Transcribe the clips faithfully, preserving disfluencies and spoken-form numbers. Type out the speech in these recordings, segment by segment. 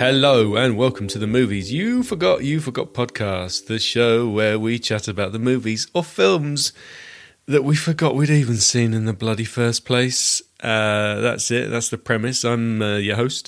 Hello and welcome to the Movies You Forgot You Forgot podcast, the show where we chat about the movies or films that we forgot we'd even seen in the bloody first place. Uh, that's it, that's the premise. I'm uh, your host,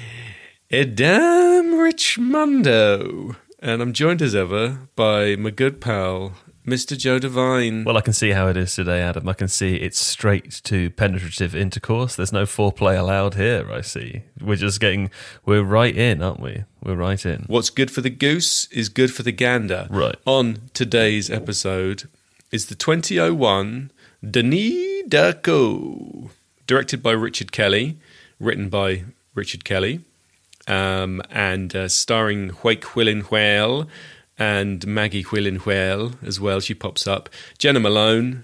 Edam Richmondo, and I'm joined as ever by my good pal, Mister Joe Devine. Well, I can see how it is today, Adam. I can see it's straight to penetrative intercourse. There's no foreplay allowed here, I see. We're just getting... We're right in, aren't we? We're right in. What's good for the goose is good for the gander. Right. On today's episode is the twenty oh one Denis Darko, directed by Richard Kelly, written by Richard Kelly, um, and uh, starring Huake Gyllenhaal and Maggie Gyllenhaal as well. She pops up. Jenna Malone,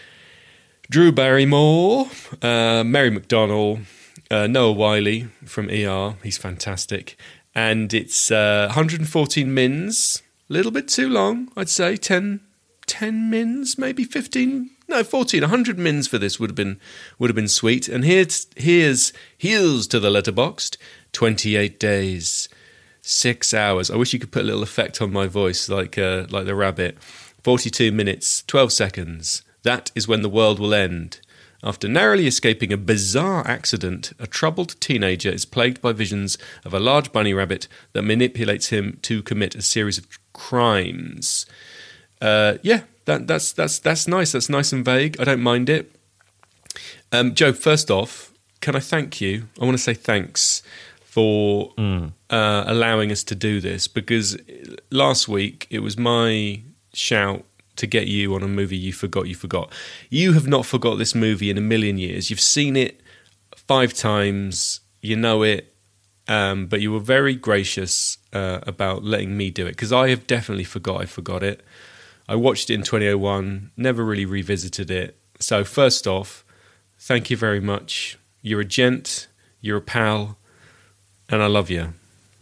Drew Barrymore, uh, Mary McDonnell, uh, Noah Wiley from E R. He's fantastic. And it's uh, one hundred fourteen mins. A little bit too long, I'd say. ten, ten mins, maybe fifteen. No, fourteen. one hundred mins for this would have been would have been sweet. And here's here's here's to the Letterboxd. twenty-eight days. Six hours. I wish you could put a little effect on my voice like uh, like the rabbit. forty-two minutes, twelve seconds. That is when the world will end. After narrowly escaping a bizarre accident, a troubled teenager is plagued by visions of a large bunny rabbit that manipulates him to commit a series of crimes. Uh, yeah, that, that's that's that's nice. That's nice and vague. I don't mind it. Um, Joe, first off, can I thank you? I want to say thanks for mm. uh, allowing us to do this, because last week it was my shout to get you on a movie you forgot you forgot. You have not forgot this movie in a million years. You've seen it five times, you know it, um, but you were very gracious uh, about letting me do it, because I have definitely forgot I forgot it. I watched it in twenty oh one, never really revisited it. So first off, thank you very much. You're a gent, you're a pal, and I love you.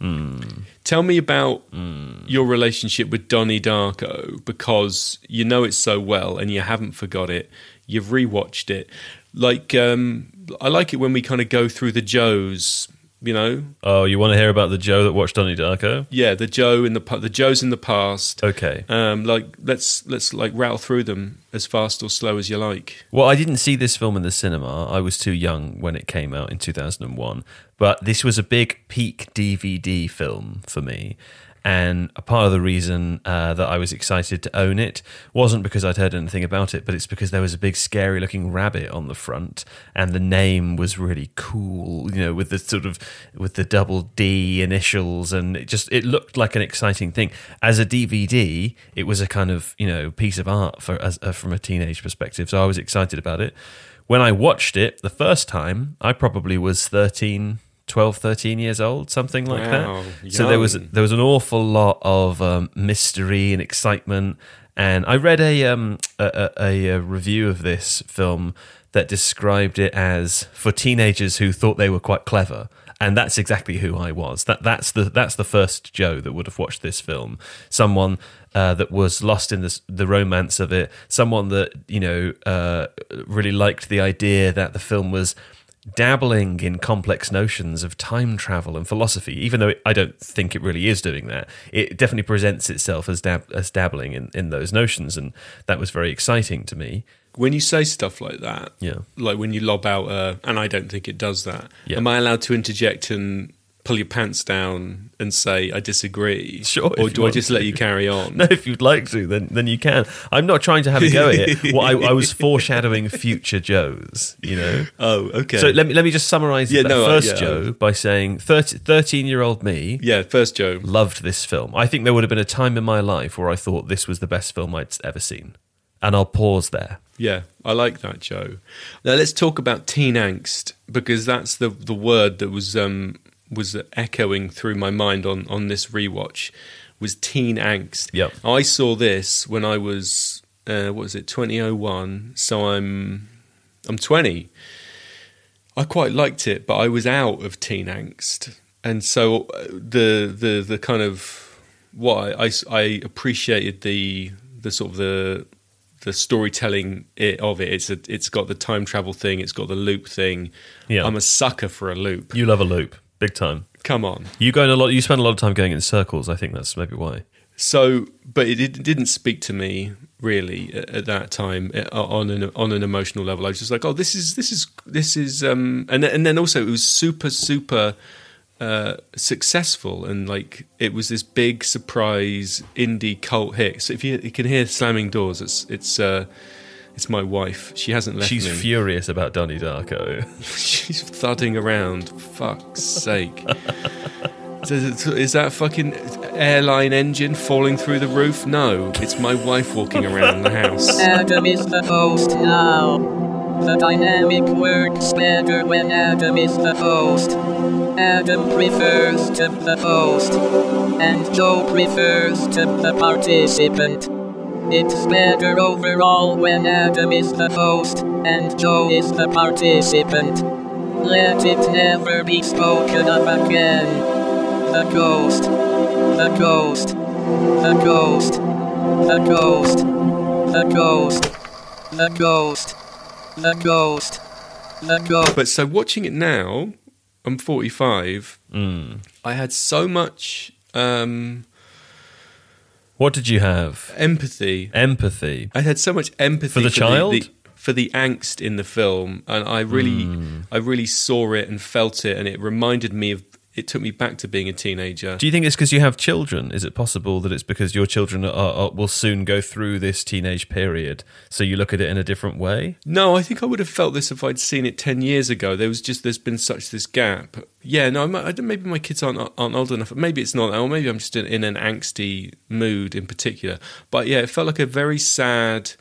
Mm. Tell me about mm. your relationship with Donnie Darko, because you know it so well and you haven't forgot it. You've rewatched it. Like, um, I like it when we kind of go through the Joes, you know. Oh, you want to hear about the Joe that watched Donnie Darko? Yeah, the Joe in the the Joes in the past. Okay. Um, like let's let's like rattle through them as fast or slow as you like. Well, I didn't see this film in the cinema. I was too young when it came out in two thousand one. But this was a big peak D V D film for me. And a part of the reason uh, that I was excited to own it wasn't because I'd heard anything about it, but it's because there was a big scary-looking rabbit on the front, and the name was really cool, you know, with the sort of with the double D initials, and it just it looked like an exciting thing. As a D V D, it was a kind of, you know, piece of art for as, uh, from a teenage perspective, so I was excited about it. When I watched it the first time, I probably was thirteen. twelve, thirteen years old, something like wow, that. young. So there was there was an awful lot of um, mystery and excitement. And I read a, um, a, a, a review of this film that described it as for teenagers who thought they were quite clever. And that's exactly who I was. That that's the that's the first Joe that would have watched this film. Someone uh, that was lost in the the romance of it. Someone that, you know, uh, really liked the idea that the film was dabbling in complex notions of time travel and philosophy, even though it, I don't think it really is doing that. It definitely presents itself as, dab, as dabbling in, in those notions, and that was very exciting to me. When you say stuff like that, yeah, like when you lob out, uh, and I don't think it does that, yeah. Am I allowed to interject and pull your pants down and say I disagree? Sure. Or do I just to. let you carry on? No, if you'd like to, then then you can. I'm not trying to have a go at it. Well, I, I was foreshadowing future Joes, you know. Oh, okay. So let me let me just summarise yeah, the no, first uh, yeah. Joe by saying thirteen-year-old me yeah, first Joe. loved this film. I think there would have been a time in my life where I thought this was the best film I'd ever seen. And I'll pause there. Yeah, I like that, Joe. Now let's talk about teen angst, because that's the the word that was um, was echoing through my mind on, on this rewatch, was teen angst. Yep. I saw this when I was uh, what was it, twenty oh one? So I'm I'm twenty. I quite liked it, but I was out of teen angst, and so the the the kind of what I, I, I appreciated the the sort of the the storytelling it, of it. It's a, it's got the time travel thing. It's got the loop thing. Yeah. I'm a sucker for a loop. You love a loop. big time. Come on. You go in a lot. You spend a lot of time going in circles. I think that's maybe why. So, but it, it didn't speak to me really at, at that time uh, on an on an emotional level. I was just like, oh, this is this is this is, um, and and then also it was super super uh, successful, and like it was this big surprise indie cult hit. So if you, you can hear slamming doors, it's it's uh, it's my wife. She hasn't left She's me. She's furious about Donnie Darko. She's thudding around. Fuck's sake. Is that fucking airline engine falling through the roof? No, it's my wife walking around the house. Adam is the host now. The dynamic works better when Adam is the host. Adam prefers to the host, and Joe prefers to the participant. It's better overall when Adam is the host, and Joe is the participant. Let it never be spoken of again. The ghost, the ghost, the ghost, the ghost, the ghost, the ghost, the ghost, the ghost. But so watching it now, I'm forty-five. Mm. I had so much um, What did you have? empathy. Empathy. I had so much empathy For the child? the, for the angst in the film, and I really, Mm. I really saw it and felt it, and it reminded me of. It took me back to being a teenager. Do you think it's because you have children? Is it possible that it's because your children are, are, will soon go through this teenage period, so you look at it in a different way? No, I think I would have felt this if I'd seen it ten years ago. There was just, there's been such this gap. Yeah, no, I'm, I don't, maybe my kids aren't aren't old enough. Maybe it's not, or maybe I'm just in, in an angsty mood in particular. But yeah, it felt like a very sad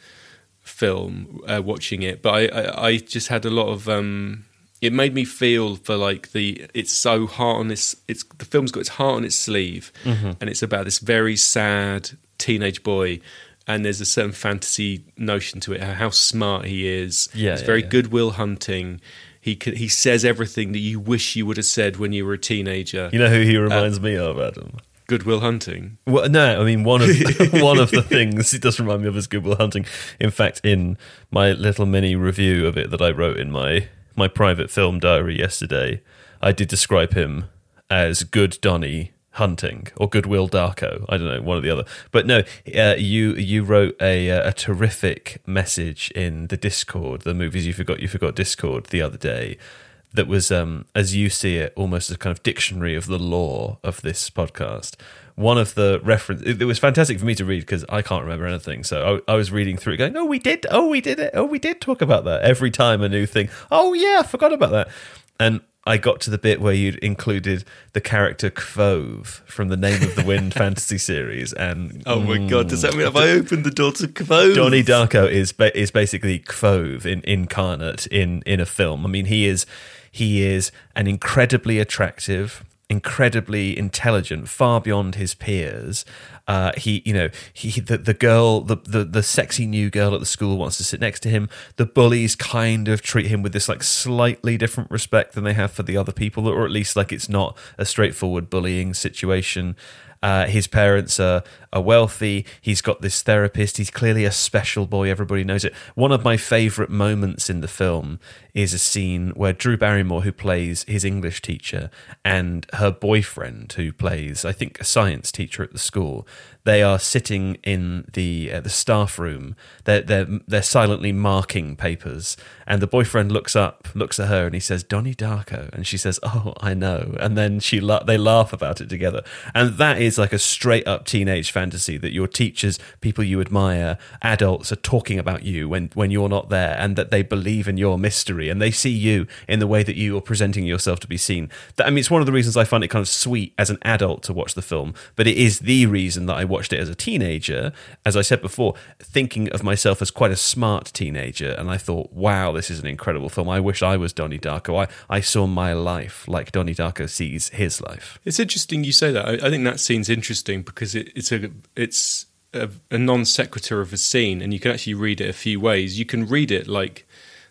film uh, watching it. But I, I, I just had a lot of. Um, It made me feel for like the it's so heart on its it's the film's got its heart on its sleeve, Mm-hmm. and it's about this very sad teenage boy, and there's a certain fantasy notion to it, how smart he is. Yeah, it's yeah, very yeah. Goodwill Hunting. He can, he says everything that you wish you would have said when you were a teenager. You know who he reminds me of, Adam? Goodwill Hunting. Well, no, I mean one of one of the things it does remind me of is Goodwill Hunting. In fact, in my little mini review of it that I wrote in my my private film diary yesterday, I did describe him as Good Donnie Hunting or Goodwill Darko. I don't know, one or the other. But no, uh, you you wrote a a terrific message in the Discord, the Movies You Forgot You Forgot Discord the other day. That was, um, as you see it, almost a kind of dictionary of the lore of this podcast. One of the reference, it, it was fantastic for me to read because I can't remember anything. So I, I was reading through it, going, "Oh, we did! Oh, we did it! Oh, we did talk about that." Every time a new thing. Oh, yeah, I forgot about that. And I got to the bit where you'd included the character Kvothe from the Name of the Wind fantasy series, and Oh my god! Does that mean have I opened the door to Kvothe? Donnie Darko is ba- is basically Kvothe in, incarnate in in a film. I mean, he is he is an incredibly attractive, incredibly intelligent, far beyond his peers. Uh, he, you know, he the, the girl, the, the the sexy new girl at the school wants to sit next to him. The bullies kind of treat him with this like slightly different respect than they have for the other people, or at least like it's not a straightforward bullying situation. Uh, his parents are, are wealthy. He's got this therapist. He's clearly a special boy. Everybody knows it. One of my favourite moments in the film is a scene where Drew Barrymore, who plays his English teacher, and her boyfriend, who plays, I think, a science teacher at the school, they are sitting in the uh, the staff room. They're, they're, they're silently marking papers. And the boyfriend looks up, looks at her, and he says, "Donnie Darko." And she says, "Oh, I know." And then she la- they laugh about it together. And that is like a straight up teenage fantasy that your teachers, people you admire, adults are talking about you when, when you're not there, and that they believe in your mystery and they see you in the way that you are presenting yourself to be seen. That, I mean, it's one of the reasons I find it kind of sweet as an adult to watch the film, but it is the reason that I watched it as a teenager, as I said before, thinking of myself as quite a smart teenager. And I thought, wow, this is an incredible film. I wish I was Donnie Darko. I, I saw my life like Donnie Darko sees his life. It's interesting you say that. I, I think that scene's interesting because it, it's a it's a, a non sequitur of a scene, and you can actually read it a few ways. You can read it like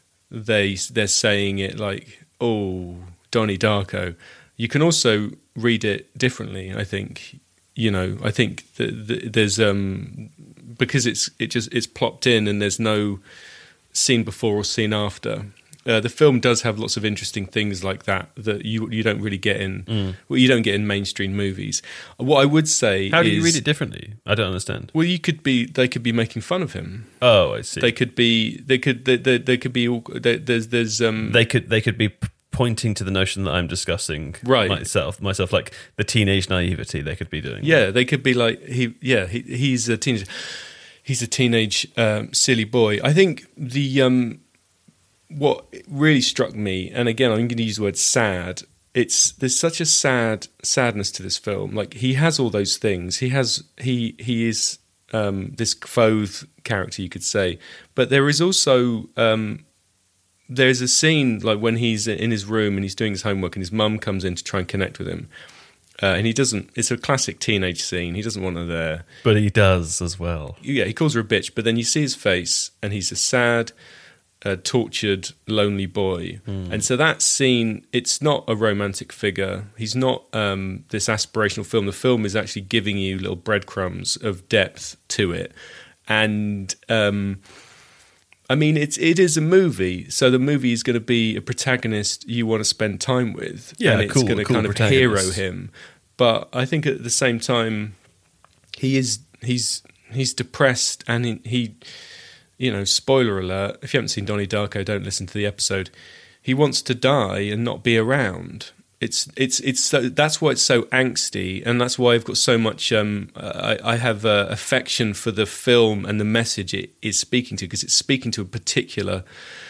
they they're saying it like, "Oh, Donnie Darko." You can also read it differently. I think you know. I think that the, there's um because it's it just it's plopped in and there's no scene before or scene after. Uh, the film does have lots of interesting things like that that you you don't really get in mm. well, you don't get in mainstream movies. What I would say, how do is, you read it differently? I don't understand. Well, you could be they could be making fun of him. Oh, I see. They could be they could they, they, they could be all, they, there's there's um they could they could be pointing to the notion that I'm discussing right. myself myself like the teenage naivety they could be doing. Yeah, they could be like he yeah he, he's a teenage he's a teenage um, silly boy. I think the um. What really struck me, and again, I'm going to use the word sad. It's there's such a sad sadness to this film. Like he has all those things. He has he he is um, this faux character, you could say. But there is also um, there's a scene like when he's in his room and he's doing his homework, and his mum comes in to try and connect with him, uh, and he doesn't. It's a classic teenage scene. He doesn't want her there, but he does as well. Yeah, he calls her a bitch, but then you see his face, and he's a sad. A tortured, lonely boy. Mm. And so that scene, it's not a romantic figure. He's not um, this aspirational film. The film is actually giving you little breadcrumbs of depth to it. And, um, I mean, it's, it is a movie. So the movie is going to be a protagonist you want to spend time with. Yeah, and it's cool, going to cool kind of hero him. But I think at the same time, he is he's he's depressed and he... he you know, spoiler alert, if you haven't seen Donnie Darko, don't listen to the episode. He wants to die and not be around. It's it's it's so, that's why it's so angsty, and that's why I've got so much. Um, I, I have uh, affection for the film and the message it is speaking to, because it's speaking to a particular,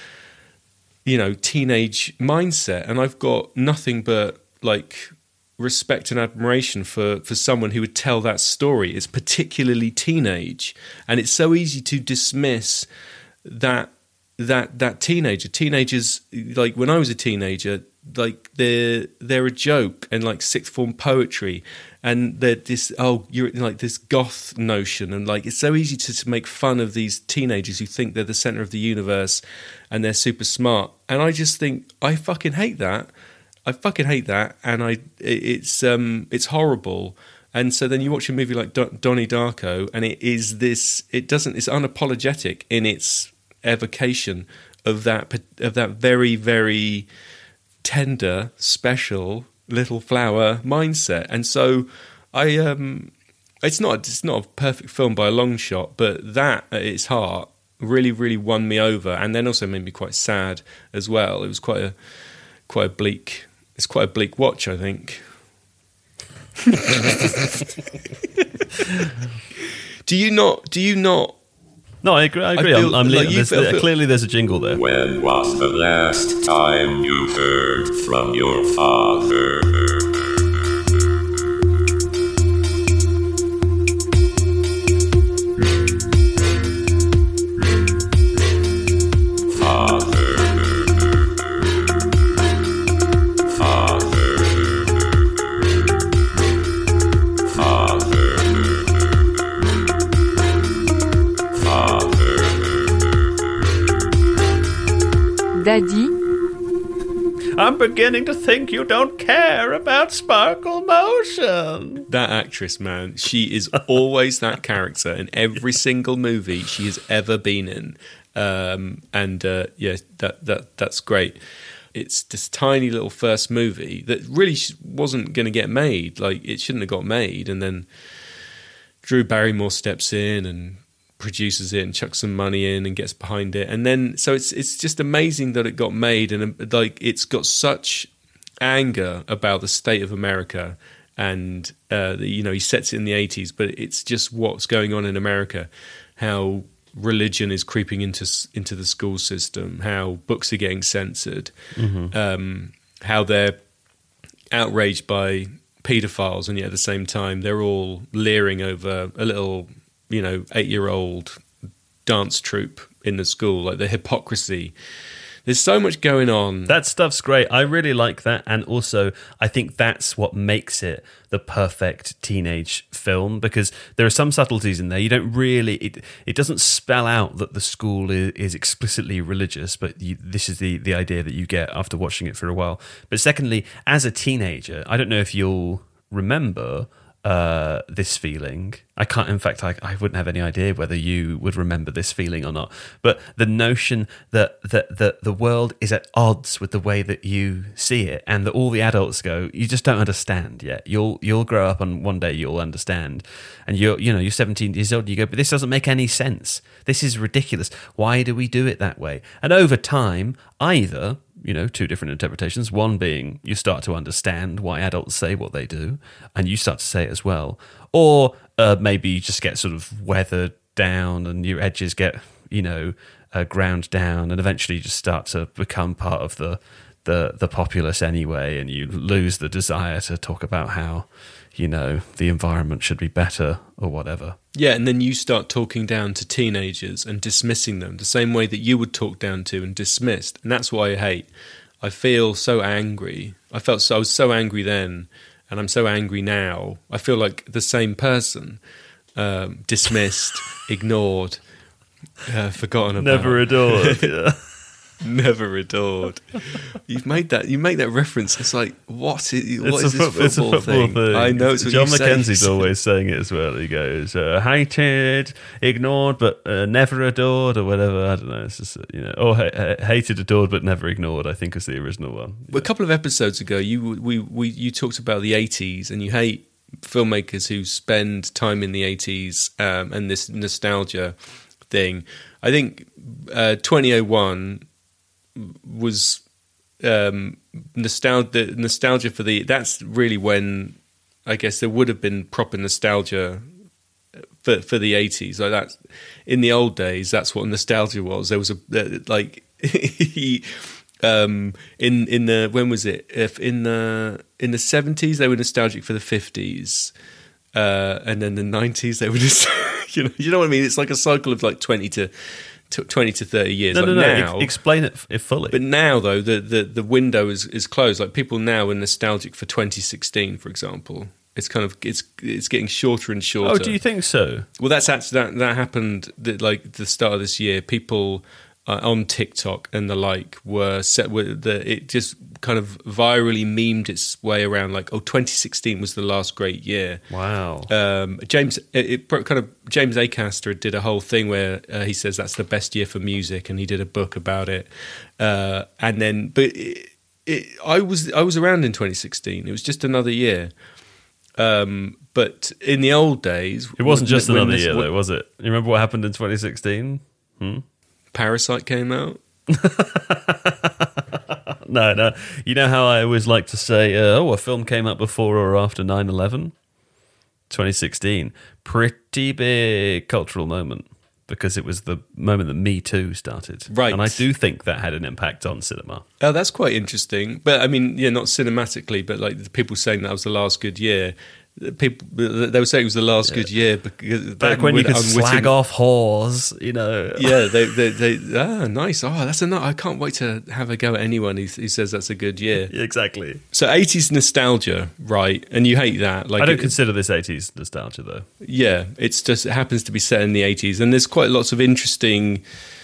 you know, teenage mindset, and I've got nothing but like respect and admiration for, for someone who would tell that story. It's particularly teenage, and it's so easy to dismiss that that that teenager. Teenagers, like when I was a teenager, like they're they're a joke and like sixth form poetry, and they're this oh you're like this goth notion, and like it's so easy to, to make fun of these teenagers who think they're the center of the universe and they're super smart. And I just think I fucking hate that. I fucking hate that, and I it's um it's horrible. And so then you watch a movie like Don- Donnie Darko, and it is this. It doesn't. It's unapologetic in its evocation of that of that very very tender, special little flower mindset. And so I um, it's not it's not a perfect film by a long shot, but that at its heart really really won me over, and then also made me quite sad as well. It was quite a quite a bleak. It's quite a bleak watch, I think. do you not? Do you not? No, I agree. I agree. I feel, I'm, I'm like there's, feel, feel, clearly, there's a jingle there. When was the last time you heard from your father? Daddy? I'm beginning to think you don't care about Sparkle Motion. That actress, man, she is always that character in every single movie she has ever been in. Um, and uh, yeah, that that that's great. It's this tiny little first movie that really wasn't going to get made. Like, it shouldn't have got made. And then Drew Barrymore steps in and produces it and chucks some money in and gets behind it, and then so it's it's just amazing that it got made, and like it's got such anger about the state of America, and uh, the, you know he sets it in the eighties, but it's just what's going on in America, how religion is creeping into into the school system, how books are getting censored, mm-hmm. um, how they're outraged by paedophiles, and yet at the same time they're all leering over a little, you know, eight-year-old dance troupe in the school, like the hypocrisy. There's so much going on. That stuff's great. I really like that. And also, I think that's what makes it the perfect teenage film, because there are some subtleties in there. You don't really, it, it doesn't spell out that the school is, is explicitly religious, but you, this is the, the idea that you get after watching it for a while. But secondly, as a teenager, I don't know if you'll remember, uh, this feeling. I can't, in fact, I, I wouldn't have any idea whether you would remember this feeling or not. But the notion that, that, that the world is at odds with the way that you see it, and that all the adults go, you just don't understand yet. You'll you'll grow up and one day you'll understand. And you're you know you're seventeen years old and you go, but this doesn't make any sense. This is ridiculous. Why do we do it that way? And over time, either, you know, two different interpretations. One being you start to understand why adults say what they do, and you start to say it as well. Or uh, maybe you just get sort of weathered down and your edges get, you know, uh, ground down, and eventually you just start to become part of the, the, the populace anyway, and you lose the desire to talk about how, you know, the environment should be better or whatever. Yeah, and then you start talking down to teenagers and dismissing them the same way that you would talk down to and dismissed. And that's why I hate. I feel so angry. I felt so, I was so angry then, and I'm so angry now. I feel like the same person, um, dismissed, ignored, uh, forgotten about. Never adored. Yeah. Never adored. You've made that. You make that reference. It's like, what is, what it's is a this fo- it's a football, football thing? thing. I know it's what John you Mackenzie's say. always saying it as well. He goes, uh, hated, ignored, but uh, never adored, or whatever. I don't know. It's just, you know, or ha- ha- hated, adored, but never ignored, I think was the original one. A couple of episodes ago, you we, we you talked about the eighties, and you hate filmmakers who spend time in the eighties um, and this nostalgia thing. I think uh, twenty oh one was um, nostalgia. The nostalgia for the that's really when I guess there would have been proper nostalgia for for the eighties. Like that in the old days, that's what nostalgia was. There was a uh, like um, in in the when was it? If in the in the seventies they were nostalgic for the fifties, uh, and then the nineties they were just you know you know what I mean. It's like a cycle of like twenty to. twenty to thirty years. No, like no, no. now, Ex- explain it f- fully. But now, though, the, the, the window is, is closed. Like people now are nostalgic for twenty sixteen, for example. It's kind of it's it's getting shorter and shorter. Oh, do you think so? Well, that's actually that that happened that, like the start of this year. People uh, on TikTok and the like were set with the it just kind of virally memed its way around. Like, oh, twenty sixteen was the last great year. Wow. Um, James, it, it kind of James Acaster did a whole thing where uh, he says that's the best year for music, and he did a book about it. Uh, and then, but it, it, I was I was around in twenty sixteen. It was just another year. Um, but in the old days, it wasn't just when, another when this, year, though, was it? You remember what happened in twenty sixteen? Hmm? Parasite came out. No, no. You know how I always like to say, uh, oh, a film came out before or after nine eleven? twenty sixteen. Pretty big cultural moment, because it was the moment that Me Too started. Right. And I do think that had an impact on cinema. Oh, that's quite interesting. But I mean, yeah, not cinematically, but like the people saying that was the last good year. People, they were saying it was the last yeah. good year because back when you could unwitting, slag off whores, you know. Yeah, they, they, they, ah, nice. Oh, that's enough. I can't wait to have a go at anyone who, who says that's a good year. Exactly. So eighties nostalgia, right? And you hate that. Like, I don't it, consider this eighties nostalgia, though. Yeah, it's just it happens to be set in the eighties, and there's quite lots of interesting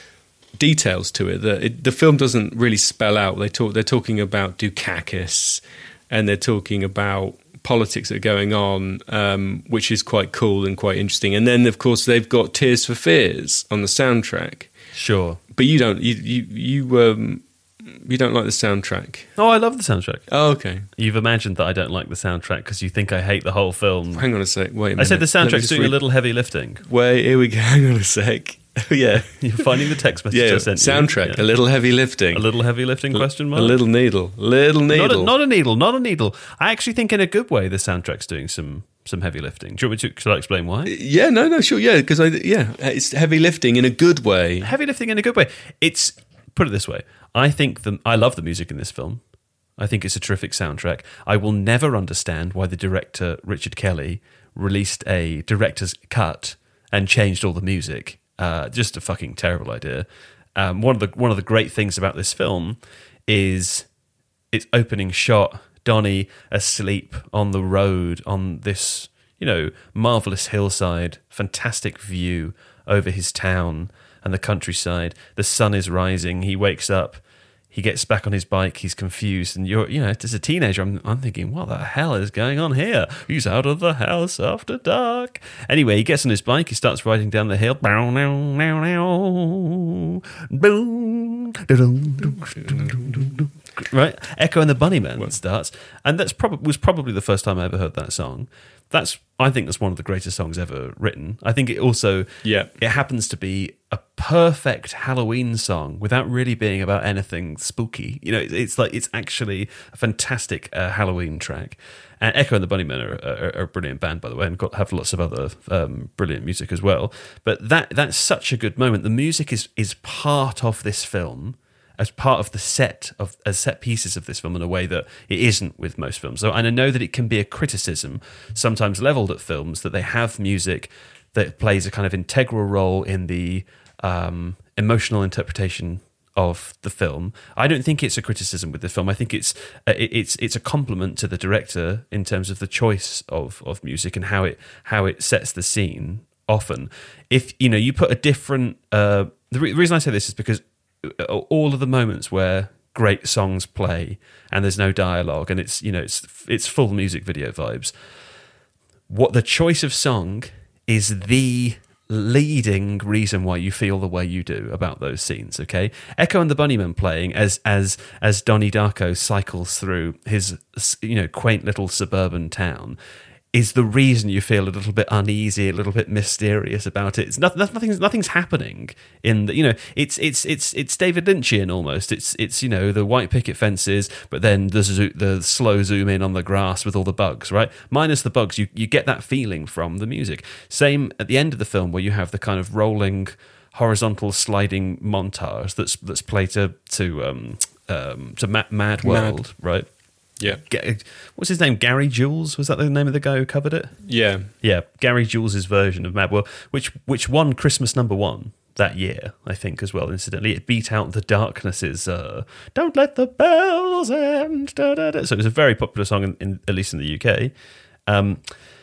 details to it that it, the film doesn't really spell out. They talk. They're talking about Dukakis, and they're talking about politics that are going on, um, which is quite cool and quite interesting. And then, of course, they've got Tears for Fears on the soundtrack. Sure, but you don't. You you you um you don't like the soundtrack. Oh, I love the soundtrack. Oh, okay. You've imagined that I don't like the soundtrack because you think I hate the whole film. Hang on a sec. Wait a minute. I said the soundtrack's doing read... a little heavy lifting. Wait, here we go. Hang on a sec. Yeah, you're finding the text message yeah, I sent soundtrack, you. Yeah. A little heavy lifting. A little heavy lifting question mark? A little needle. Little needle. Not a, not a needle, not a needle. I actually think in a good way the soundtrack's doing some some heavy lifting. Do you want me to, should I explain why? Yeah, no, no, sure, yeah, because I, yeah, it's heavy lifting in a good way. Heavy lifting in a good way. It's, put it this way, I think the, I love the music in this film. I think it's a terrific soundtrack. I will never understand why the director, Richard Kelly, released a director's cut and changed all the music. Uh, just a fucking terrible idea. Um, one of the one of the great things about this film is its opening shot. Donnie asleep on the road on this, you know, marvelous hillside, fantastic view over his town and the countryside. The sun is rising. He wakes up. he gets back on his bike, he's confused, and you're, you know, as a teenager, I'm, I'm thinking, what the hell is going on here? He's out of the house after dark. Anyway, he gets on his bike, he starts riding down the hill. Boom. Right? Echo and the Bunnymen starts, and that's probably was probably the first time I ever heard that song. That's I think that's one of the greatest songs ever written. I think it also yeah. it happens to be a perfect Halloween song without really being about anything spooky. You know, it's, it's like it's actually a fantastic uh, Halloween track. And Echo and the Bunnymen are, are, are a brilliant band, by the way, and got have lots of other um, brilliant music as well. But that that's such a good moment. The music is is part of this film, as part of the set of as set pieces of this film in a way that it isn't with most films. So, and I know that it can be a criticism sometimes leveled at films that they have music that plays a kind of integral role in the um, emotional interpretation of the film. I don't think it's a criticism with the film. I think it's uh, it's it's a compliment to the director in terms of the choice of of music and how it how it sets the scene. Often, if you know, you put a different. Uh, the re- reason I say this is because all of the moments where great songs play and there's no dialogue and it's you know it's it's full music video vibes. What the choice of song is the leading reason why you feel the way you do about those scenes. Okay, Echo and the Bunnymen playing as as as Donnie Darko cycles through his you know quaint little suburban town is the reason you feel a little bit uneasy, a little bit mysterious about it. It's not, nothing's nothing's happening in the, you know, it's it's it's it's David Lynchian almost. It's it's you know the white picket fences, but then the zo- the slow zoom in on the grass with all the bugs, right? Minus the bugs, you you get that feeling from the music. Same at the end of the film where you have the kind of rolling horizontal sliding montage that's that's played to to um um to Mad, Mad World, Mad. Right? Yeah. What's his name? Gary Jules? Was that the name of the guy who covered it? Yeah. Yeah. Gary Jules' version of Mad World, which which won Christmas number one that year, I think, as well, incidentally. It beat out The Darkness's uh, Don't Let the Bells End. Da, da, da. So it was a very popular song, in, in, at least in the U K. Um,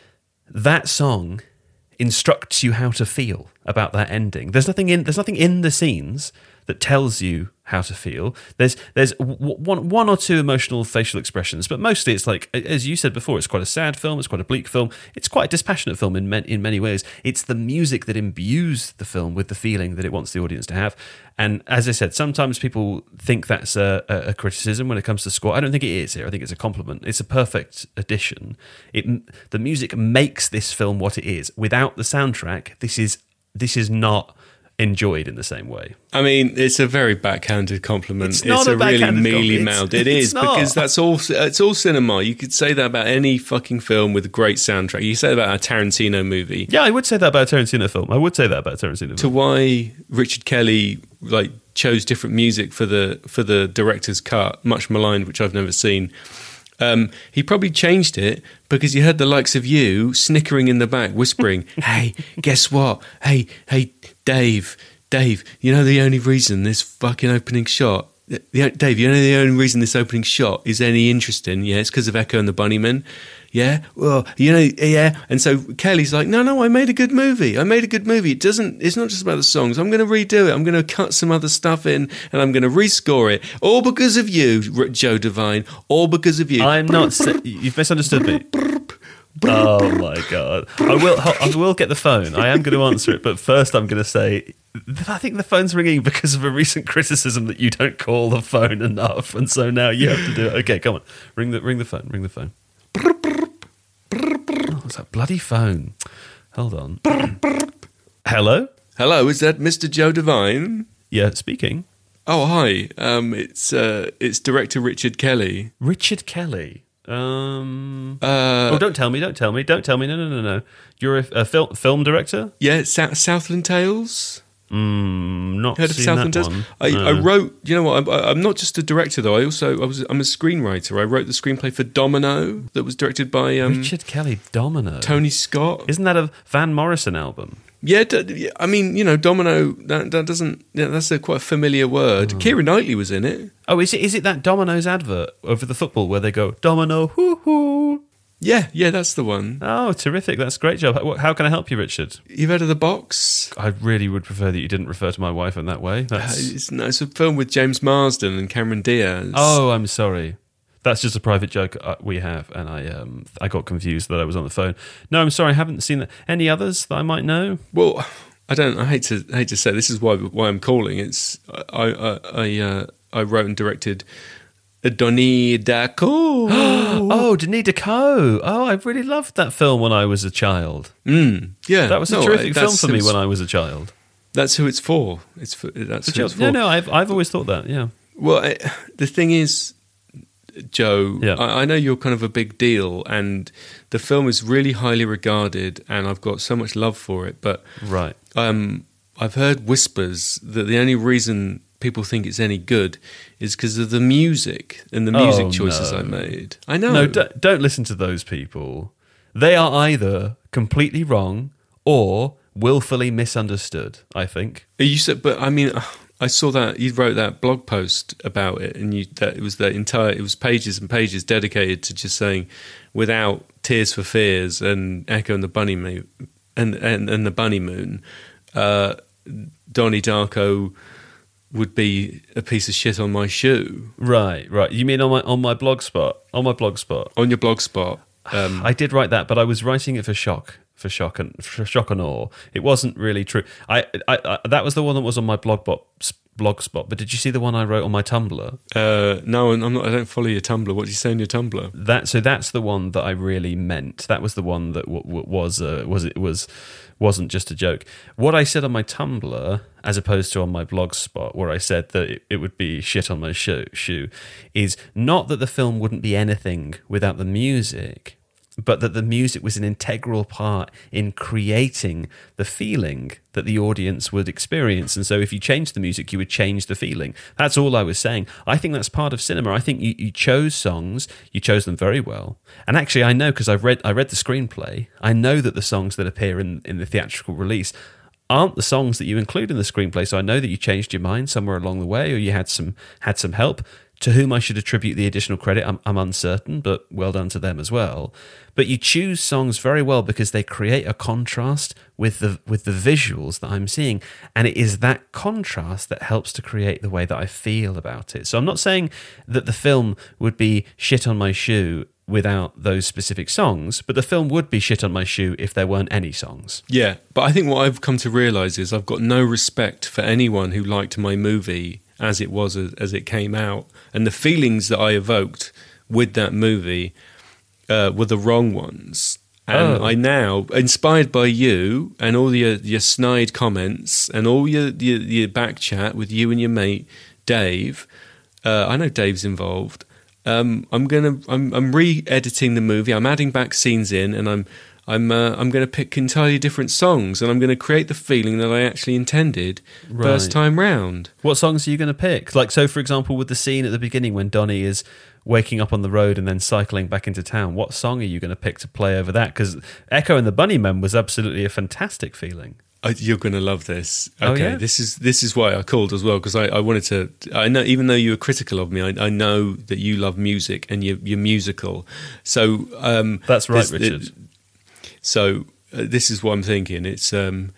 that song instructs you how to feel about that ending. There's nothing in there's nothing in the scenes that tells you how to feel. There's there's one one or two emotional facial expressions, but mostly it's like, as you said before, it's quite a sad film, it's quite a bleak film, it's quite a dispassionate film in in many ways. It's the music that imbues the film with the feeling that it wants the audience to have. And as I said, sometimes people think that's a, a criticism when it comes to score. I don't think it is here. I think it's a compliment. It's a perfect addition. It the music makes this film what it is. Without the soundtrack, this is this is not enjoyed in the same way. I mean, it's a very backhanded compliment. It's, it's not a, a really backhanded mealy compliment. mouthed. It It's is not. because that's all. It's all cinema. You could say that about any fucking film with a great soundtrack. You could say that about a Tarantino movie. Yeah, I would say that about a Tarantino film. I would say that about a Tarantino film. To why Richard Kelly like chose different music for the for the director's cut, much maligned, which I've never seen. Um, he probably changed it because he heard the likes of you snickering in the back, whispering, "Hey, guess what? Hey, hey, Dave." Dave, you know the only reason this fucking opening shot, the, Dave, you know the only reason this opening shot is any interesting, yeah, it's because of Echo and the Bunnymen, yeah, well, you know, yeah, and so Kelly's like, no, no, I made a good movie, I made a good movie, it doesn't, it's not just about the songs, I'm going to redo it, I'm going to cut some other stuff in, and I'm going to rescore it, all because of you, Joe Devine, all because of you. I'm not, sa- you've misunderstood me. Oh my god! I will. I will get the phone. I am going to answer it, but first I'm going to say I think the phone's ringing because of a recent criticism that you don't call the phone enough, and so now you have to do it. Okay, come on, ring the ring the phone. Ring the phone. Oh, it's that bloody phone. Hold on. Hello. Hello, is that Mister Joe Devine? Yeah, speaking. Oh hi. Um, it's uh, it's director Richard Kelly. Richard Kelly. Um. Uh, oh, don't tell me! Don't tell me! Don't tell me! No, no, no, no! You're a, a film film director. Yeah, Sa- Southland Tales. Mm, not Heard of seen Southland that Tales? one. I, No. I wrote. You know what? I'm, I'm not just a director though. I also I was I'm a screenwriter. I wrote the screenplay for Domino that was directed by um, Richard Kelly. Domino. Tony Scott. Isn't that a Van Morrison album? Yeah, d- I mean, you know, Domino. That, that doesn't. Yeah, that's a quite a familiar word. Keira Knightley was in it. Oh, is it is it that Domino's advert over the football where they go Domino hoo hoo? Yeah, yeah, that's the one. Oh, terrific. That's a great job. How, how can I help you, Richard? You've heard of The Box? I really would prefer that you didn't refer to my wife in that way. That's... Uh, it's, no, it's a film with James Marsden and Cameron Diaz. Oh, I'm sorry. That's just a private joke uh, we have, and I um, I got confused that I was on the phone. No, I'm sorry, I haven't seen that. Any others that I might know? Well, I don't. I hate to hate to say this is why why I'm calling. It's I I I, uh, I wrote and directed Donnie Darko. Oh, Denis Deco. Oh, I really loved that film when I was a child. Mm, yeah, That was a no, terrific film that's for who me it's- when I was a child. That's who it's for. It's for that's who it's for. No, no, I've I've always thought that. Yeah. Well, I, the thing is, Joe, Yeah. I, I know you're kind of a big deal, and the film is really highly regarded, and I've got so much love for it. But Right. um, I've heard whispers that the only reason people think it's any good is because of the music and the music Oh, choices no. I made. I know. No, don't, don't listen to those people. They are either completely wrong or willfully misunderstood, I think. You said, but I mean, I saw that you wrote that blog post about it, and you that it was the entire it was pages and pages dedicated to just saying, without Tears for Fears and Echo and the Bunny Moon and and, and the Bunny Moon, uh, Donnie Darko would be a piece of shit on my shoe. Right, right. You mean on my on my blog spot? On my blog spot. On your blog spot. Um, I did write that, but I was writing it for shock, for shock and for shock and awe. It wasn't really true. I, I, I that was the one that was on my blog bot, blog spot. But did you see the one I wrote on my Tumblr? uh, no, I'm not. I don't follow your Tumblr. What do you say on your Tumblr? That so that's the one that I really meant. That was the one that w- w- was uh, was it was wasn't just a joke. What I said on my Tumblr, as opposed to on my blog spot, where I said that it, it would be shit on my shoe, shoe, is not that the film wouldn't be anything without the music, but that the music was an integral part in creating the feeling that the audience would experience. And so if you change the music, you would change the feeling. That's all I was saying. I think that's part of cinema. I think you, you chose songs, you chose them very well. And actually, I know, because I've read, I read the screenplay, I know that the songs that appear in, in the theatrical release aren't the songs that you include in the screenplay. So I know that you changed your mind somewhere along the way, or you had some had some help. To whom I should attribute the additional credit, I'm, I'm uncertain, but well done to them as well. But you choose songs very well because they create a contrast with the with the visuals that I'm seeing, and it is that contrast that helps to create the way that I feel about it. So I'm not saying that the film would be shit on my shoe without those specific songs, but the film would be shit on my shoe if there weren't any songs. Yeah, but I think what I've come to realise is I've got no respect for anyone who liked my movie as it was as, as it came out, and the feelings that I evoked with that movie uh, were the wrong ones. And Oh. I now, inspired by you and all your, your snide comments and all your, your, your back chat with you and your mate Dave, uh, I know Dave's involved. Um, I'm gonna, I'm, I'm re-editing the movie. I'm adding back scenes in, and I'm, I'm, uh, I'm going to pick entirely different songs, and I'm going to create the feeling that I actually intended Right. first time round. What songs are you going to pick? Like, so for example, with the scene at the beginning when Donnie is waking up on the road and then cycling back into town, what song are you going to pick to play over that? Because Echo and the Bunnymen was absolutely a fantastic feeling. I, you're going to love this. Oh, Okay, yeah? this is this is why I called as well, because I, I wanted to. I know, even though you were critical of me, I, I know that you love music and you're, you're musical. So um, That's right, this- Richard. it- so uh, this is what I'm thinking. It's um,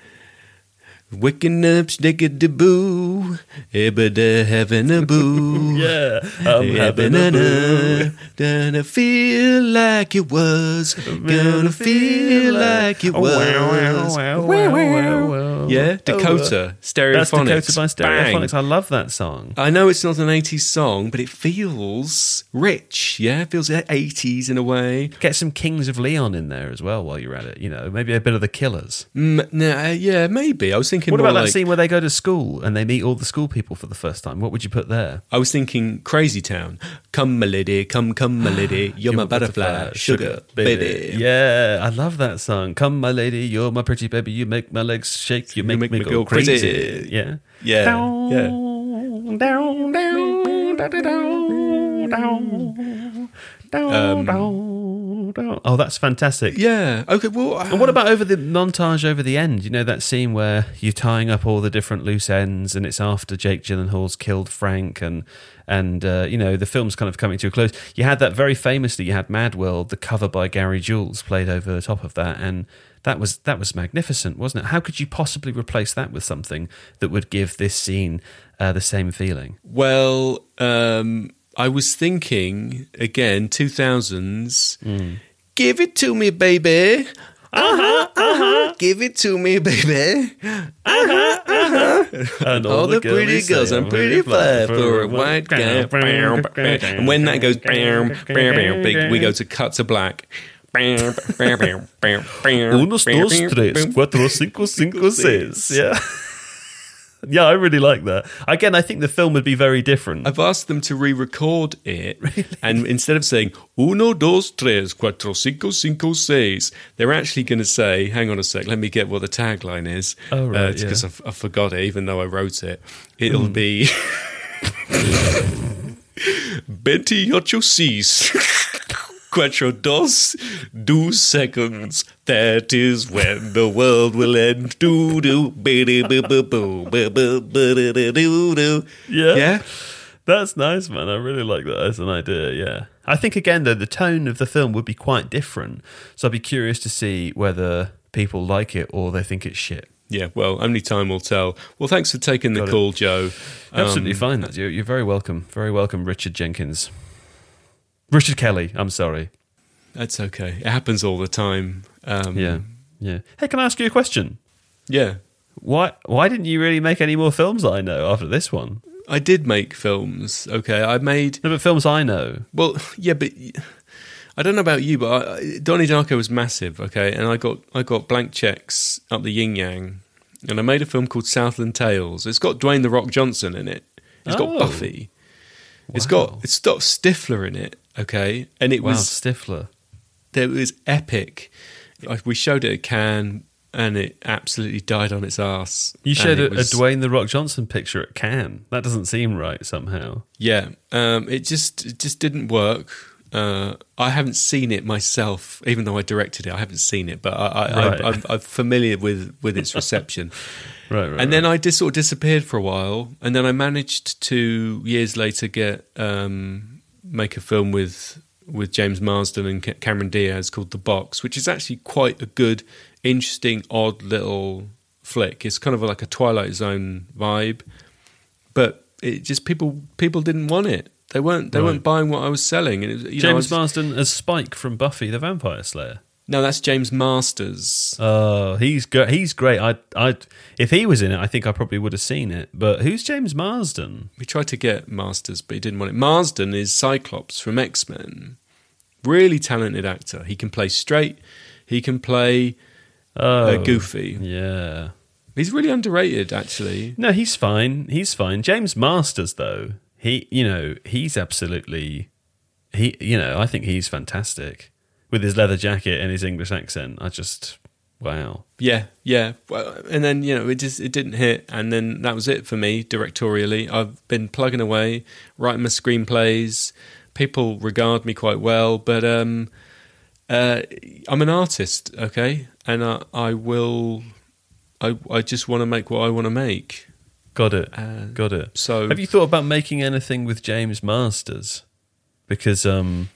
waking up, stickity boo, ebba having a boo. Yeah, I'm having a Ebba-na-na, boo. Gonna feel like it was. Gonna feel like it Oh, was. wow, wow, wow, wow, wow. Yeah, Dakota, Oh, uh, Stereophonics. That's Dakota by Stereophonics. Bang. I love that song. I know it's not an eighties song, but it feels rich. Yeah, it feels eighties in a way. Get some Kings of Leon in there as well while you're at it. You know, maybe a bit of the Killers. Mm, nah, yeah, maybe. I was thinking What more about that like, scene where they go to school and they meet all the school people for the first time? What would you put there? I was thinking Crazy Town. Come, my lady, come, come, my lady. You're, my butterfly, sugar, baby. Yeah, I love that song. Come, my lady, you're my pretty baby. You make my legs shake. You make, make me, me go, go crazy. crazy. Yeah. Yeah, Down, yeah. down, down, down, down, down, down, down, Um, down, Oh, that's fantastic. Yeah. Okay. Well, And what about over the montage over the end? You know, that scene where you're tying up all the different loose ends and it's after Jake Gyllenhaal's killed Frank and, and uh, you know, the film's kind of coming to a close. You had that very famously, you had Mad World, the cover by Gary Jules played over the top of that, and that was that was magnificent, wasn't it? How could you possibly replace that with something that would give this scene uh, the same feeling? Well, um, I was thinking, again, two thousands, mm. Give it to me, baby. Uh-huh, uh-huh. Give it to me, baby. Uh-huh, uh-huh. And all, all the, the pretty girls, I'm pretty fly for a white guy. And when that goes, big, we go to cut to black. Uno, dos, tres, cuatro, cinco, cinco, seis. Yeah. Yeah, I really like that. Again, I think the film would be very different. I've asked them to re-record it, really? And instead of saying uno, dos, tres, cuatro, cinco, cinco, seis, they're actually going to say, hang on a sec, let me get what the tagline is. Oh, right, because uh, yeah. I, I forgot it, even though I wrote it. It'll mm. be veintiocho seis. Cuatro dos, dos seconds. That is when the world will end. Do do do do do. Yeah, yeah, that's nice, man. I really like that as an idea. Yeah, I think again though the tone of the film would be quite different. So I'd be curious to see whether people like it or they think it's shit. Yeah, well, only time will tell. Well, thanks for taking the Got call, it. Joe. Absolutely um, fine. You're, you're very welcome. Very welcome, Richard Jenkins. Richard Kelly, I'm sorry. That's okay. It happens all the time. Um, yeah, yeah. Hey, can I ask you a question? Yeah. Why Why didn't you really make any more films that I know after this one? I did make films, okay. I made... No, but films I know. Well, yeah, but... I don't know about you, but I, Donnie Darko was massive, okay? And I got I got blank checks up the yin-yang. And I made a film called Southland Tales. It's got Dwayne The Rock Johnson in it. It's Oh. got Buffy. Wow. It's got it's got Stifler in it, okay? And it Wow, was Stifler. It was epic. We showed it at Cannes, and it absolutely died on its arse. You showed a, was, a Dwayne The Rock Johnson picture at Cannes. That doesn't seem right somehow. Yeah, um, it just it just didn't work. Uh, I haven't seen it myself, even though I directed it. I haven't seen it, but I, I, Right. I, I'm, I'm familiar with, with its reception. Right, right. And then right. I just sort of disappeared for a while, and then I managed to years later get um, make a film with with James Marsden and Cameron Diaz called The Box, which is actually quite a good, interesting, odd little flick. It's kind of like a Twilight Zone vibe, but it just people people didn't want it. They weren't they Right. weren't buying what I was selling. And it was, you know, I James was- Marsden as Spike from Buffy the Vampire Slayer. No, that's James Masters. Oh, he's go- he's great. I I if he was in it, I think I probably would have seen it. But who's James Marsden? We tried to get Masters, but he didn't want it. Marsden is Cyclops from X-Men. Really talented actor. He can play straight. He can play Oh, uh, goofy. Yeah. He's really underrated, actually. No, he's fine. He's fine. James Masters, though, he you know he's absolutely he you know I think he's fantastic with his leather jacket and his English accent. I just wow. Yeah, yeah. Well, and then you know it just it didn't hit, and then that was it for me directorially. I've been plugging away, writing my screenplays. People regard me quite well, but um, uh, I'm an artist, okay, and I, I will. I I just want to make what I want to make. Got it. Uh, Got it. So have you thought about making anything with James Masters? Because um,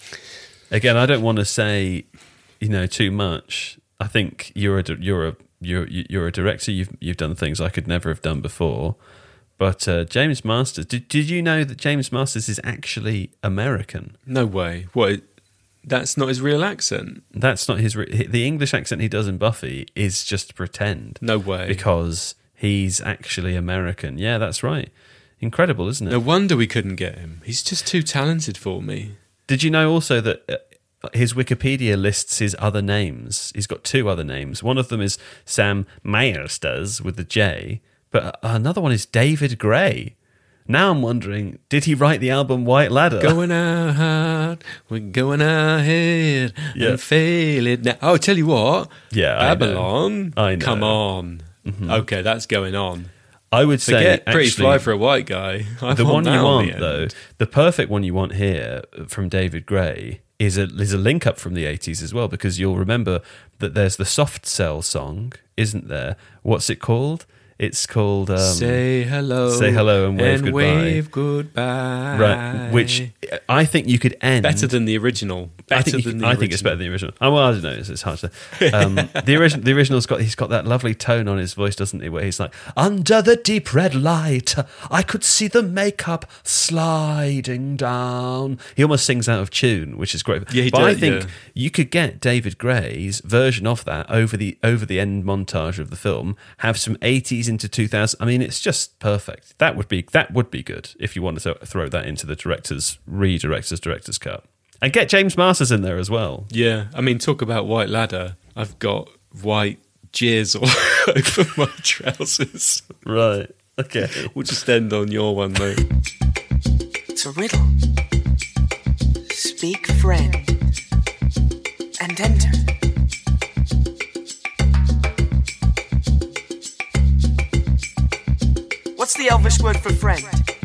again, I don't want to say you know too much. I think you're a you're a you're you're a director. You've you've done things I could never have done before. But uh, James Masters, did did you know that James Masters is actually American? No way. What? That's not his real accent. That's not his. Re- the English accent he does in Buffy is just pretend. No way. Because he's actually American. Yeah, that's right. Incredible, isn't it? No wonder we couldn't get him. He's just too talented for me. Did you know also that uh, his Wikipedia lists his other names? He's got two other names. One of them is Sam Meiersters with the J, but another one is David Gray. Now I'm wondering, did he write the album White Ladder? Going out hard, we're going ahead Yeah. and fail it now. Oh, I'll tell you what. Yeah, I know. Babylon. I know. Come on. Mm-hmm. Okay, that's going on. I would say Forget Pretty actually, Fly for a White Guy. I the one that you on want, the end. though, the perfect one you want here from David Gray is a is a link up from the eighties as well, because you'll remember that there's the Soft Cell song, isn't there? What's it called? It's called um, Say Hello. Say Hello and Wave and Goodbye. Wave Goodbye. Right, which I think you could end Better than the original. Better I think, you than can- the I original. think it's better than the original. Oh, well, I don't know. It's, it's hard to say. Um, the, original, the original's got, he's got that lovely tone on his voice, doesn't he? Where he's like, under the deep red light, I could see the makeup sliding down. He almost sings out of tune, which is great. Yeah, he but does, I think yeah. you could get David Gray's version of that over the over the end montage of the film, have some eighties into two thousand. I mean, it's just perfect. That would be that would be good if you wanted to throw that into the director's, re-director's, director's cut. And get James Masters in there as well. Yeah, I mean, talk about white ladder. I've got white jizz all over my trousers. Right. Okay. We'll just end on your one, though. It's a riddle. Speak, friend, and enter. What's the Elvish word for friend?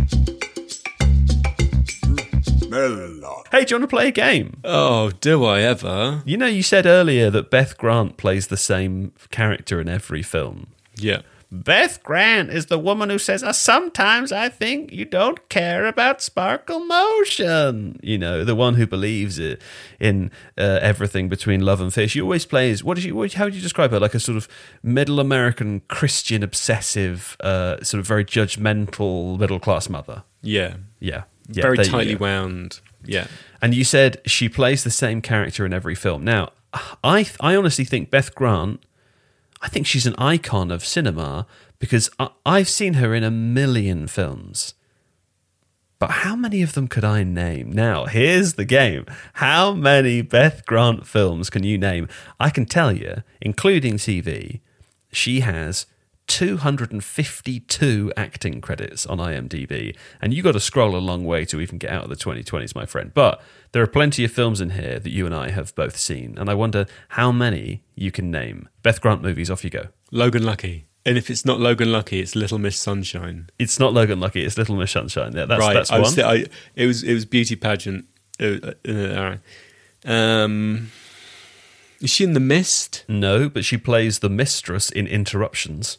Hey, do you want to play a game? Oh, do I ever? You know, you said earlier that Beth Grant plays the same character in every film. Yeah. Beth Grant is the woman who says, "Uh, sometimes I think you don't care about sparkle motion." You know, the one who believes it in uh, everything between love and fear. She always plays, what did you, what, how would you describe her? Like a sort of middle American Christian obsessive, uh, sort of very judgmental middle class mother. Yeah. Yeah. yeah Very there you tightly go. wound. Yeah. And you said she plays the same character in every film. Now, I I honestly think Beth Grant, I think she's an icon of cinema because I, I've seen her in a million films. But how many of them could I name? Now, here's the game. How many Beth Grant films can you name? I can tell you, including T V, she has two hundred fifty-two acting credits on IMDb, and you got to scroll a long way to even get out of the twenty twenties, my friend. But there are plenty of films in here that you and I have both seen, and I wonder how many you can name. Beth Grant movies, off you go. Logan Lucky. And if it's not Logan Lucky, it's Little Miss Sunshine. It's not Logan Lucky, it's Little Miss Sunshine. Yeah, that's right. that's I one. was, I, it was it was beauty pageant. Uh, uh, all right. Um, is she in The Mist? No, but she plays the mistress in Interruptions.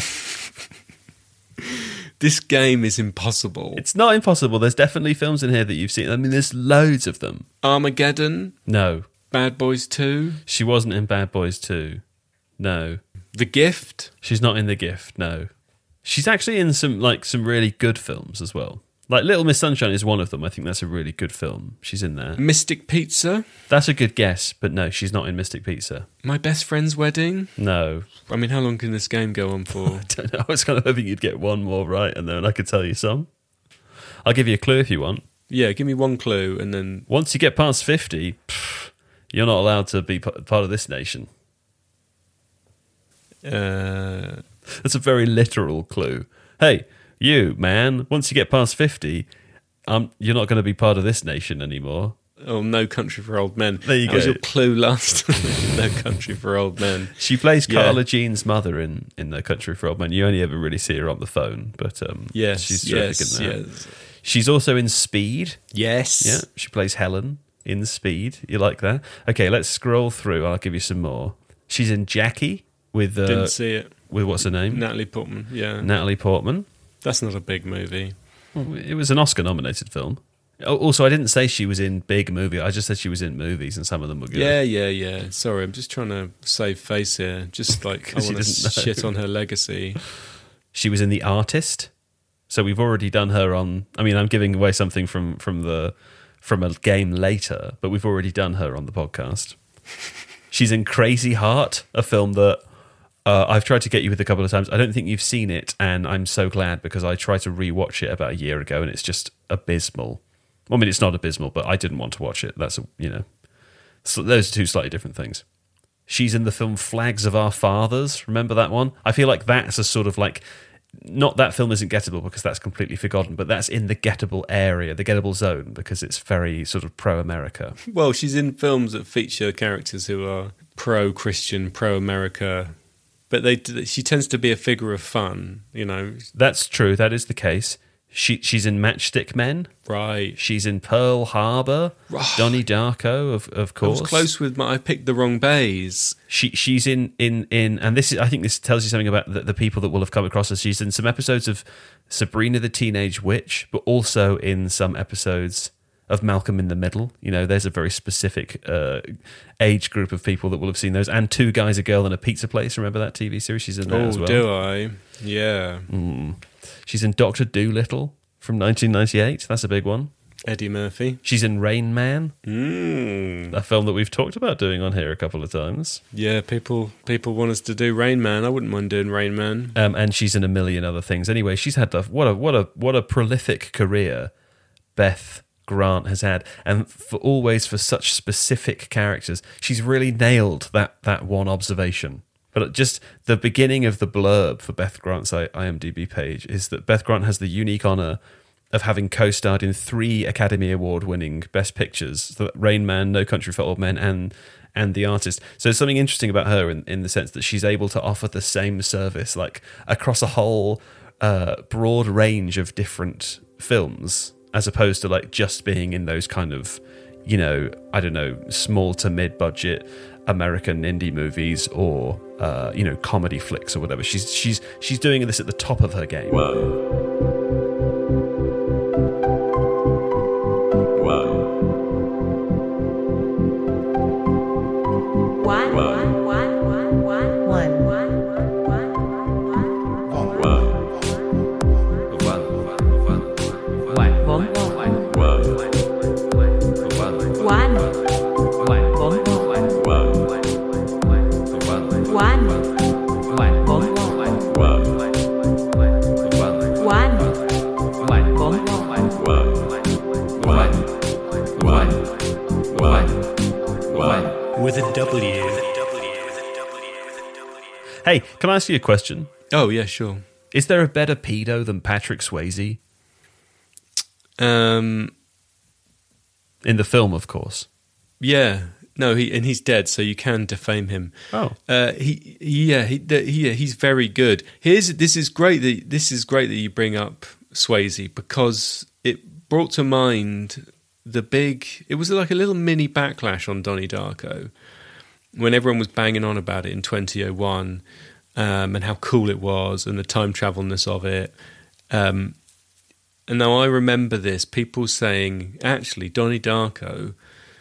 This game is impossible. It's not impossible. There's definitely films in here that you've seen. I mean, there's loads of them. Armageddon. No, Bad Boys two. she wasn't in Bad Boys two. No. The Gift. She's not in The Gift, no. She's actually in some like some really good films as well. Like Little Miss Sunshine is one of them. I think that's a really good film. She's in there. Mystic Pizza. That's a good guess, but no, she's not in Mystic Pizza. My Best Friend's Wedding. No. I mean, how long can this game go on for? I don't know. I was kind of hoping you'd get one more right and then I could tell you some. I'll give you a clue if you want. Yeah, give me one clue and then... Once you get past fifty, pff, you're not allowed to be p- part of this nation. Uh, That's a very literal clue. Hey, you, man, once you get past fifty, um, you're not going to be part of this nation anymore. oh, No Country for Old Men. There you that go. was your clue last time. No Country for Old Men. She plays Yeah. Carla Jean's mother in, in No Country for Old Men. You only ever really see her on the phone, but um, Yes, she's terrific yes, in that. yes. She's also in Speed. Yes. Yeah, she plays Helen in Speed. You like that? Okay, let's scroll through. I'll give you some more. She's in Jackie with uh, Didn't see it. with what's her name? Natalie Portman, yeah. Natalie Portman. That's not a big movie. It was an Oscar-nominated film. Oh, Also, I didn't say she was in big movie. I just said she was in movies, and some of them were good. Yeah, yeah, yeah. Sorry, I'm just trying to save face here. Just like, I 'Cause you want to didn't know. shit on her legacy. She was in The Artist. So we've already done her on. I mean, I'm giving away something from from the from a game later, but we've already done her on the podcast. She's in Crazy Heart, a film that uh, I've tried to get you with a couple of times. I don't think you've seen it, and I'm so glad because I tried to rewatch it about a year ago, and it's just abysmal. I mean, it's not abysmal, but I didn't want to watch it. That's a, you know, so those are two slightly different things. She's in the film Flags of Our Fathers. Remember that one? I feel like that's a sort of like. Not that film isn't gettable because that's completely forgotten, but that's in the gettable area, the gettable zone, because it's very sort of pro-America. Well, she's in films that feature characters who are pro-Christian, pro-America, but they she tends to be a figure of fun, you know. That's true. That is the case. She she's in Matchstick Men. Right. She's in Pearl Harbor. Donnie Darko, of of I course. was close with my. I picked the wrong bays. She she's in in in, and this is I think this tells you something about the, the people that will have come across her. She's in some episodes of Sabrina the Teenage Witch, but also in some episodes of Malcolm in the Middle. You know, there's a very specific uh, age group of people that will have seen those. And Two Guys, a Girl, and a Pizza Place. Remember that T V series? She's in that Oh, as well. do I? Yeah. Mm. She's in Doctor Dolittle from nineteen ninety-eight. That's a big one. Eddie Murphy. She's in Rain Man, Mm. a film that we've talked about doing on here a couple of times. Yeah, people people want us to do Rain Man. I wouldn't mind doing Rain Man. Um, and she's in a million other things. Anyway, she's had the, what a what a what a prolific career Beth Grant has had, and for always for such specific characters. She's really nailed that that one observation. But just the beginning of the blurb for Beth Grant's IMDb page is that Beth Grant has the unique honour of having co-starred in three Academy Award-winning Best Pictures: so Rain Man, No Country for Old Men, and and The Artist. So there's something interesting about her in, in the sense that she's able to offer the same service like across a whole uh, broad range of different films, as opposed to like just being in those kind of, you know, I don't know, small to mid-budget American indie movies or uh, you know, comedy flicks or whatever. She's she's she's doing this at the top of her game. One. With a W. Hey, can I ask you a question? Oh, yeah, sure. Is there a better pedo than Patrick Swayze? Um, In the film, of course. yeah. No, he and he's dead, so you can defame him. Oh. Uh, he, yeah, he, the, he, yeah, he's very good. Here's this is great that this is great that you bring up Swayze, because it brought to mind the big. It was like a little mini backlash on Donnie Darko when everyone was banging on about it in twenty oh one, um, and how cool it was and the time travelness of it. Um, and now I remember this, people saying, actually, Donnie Darko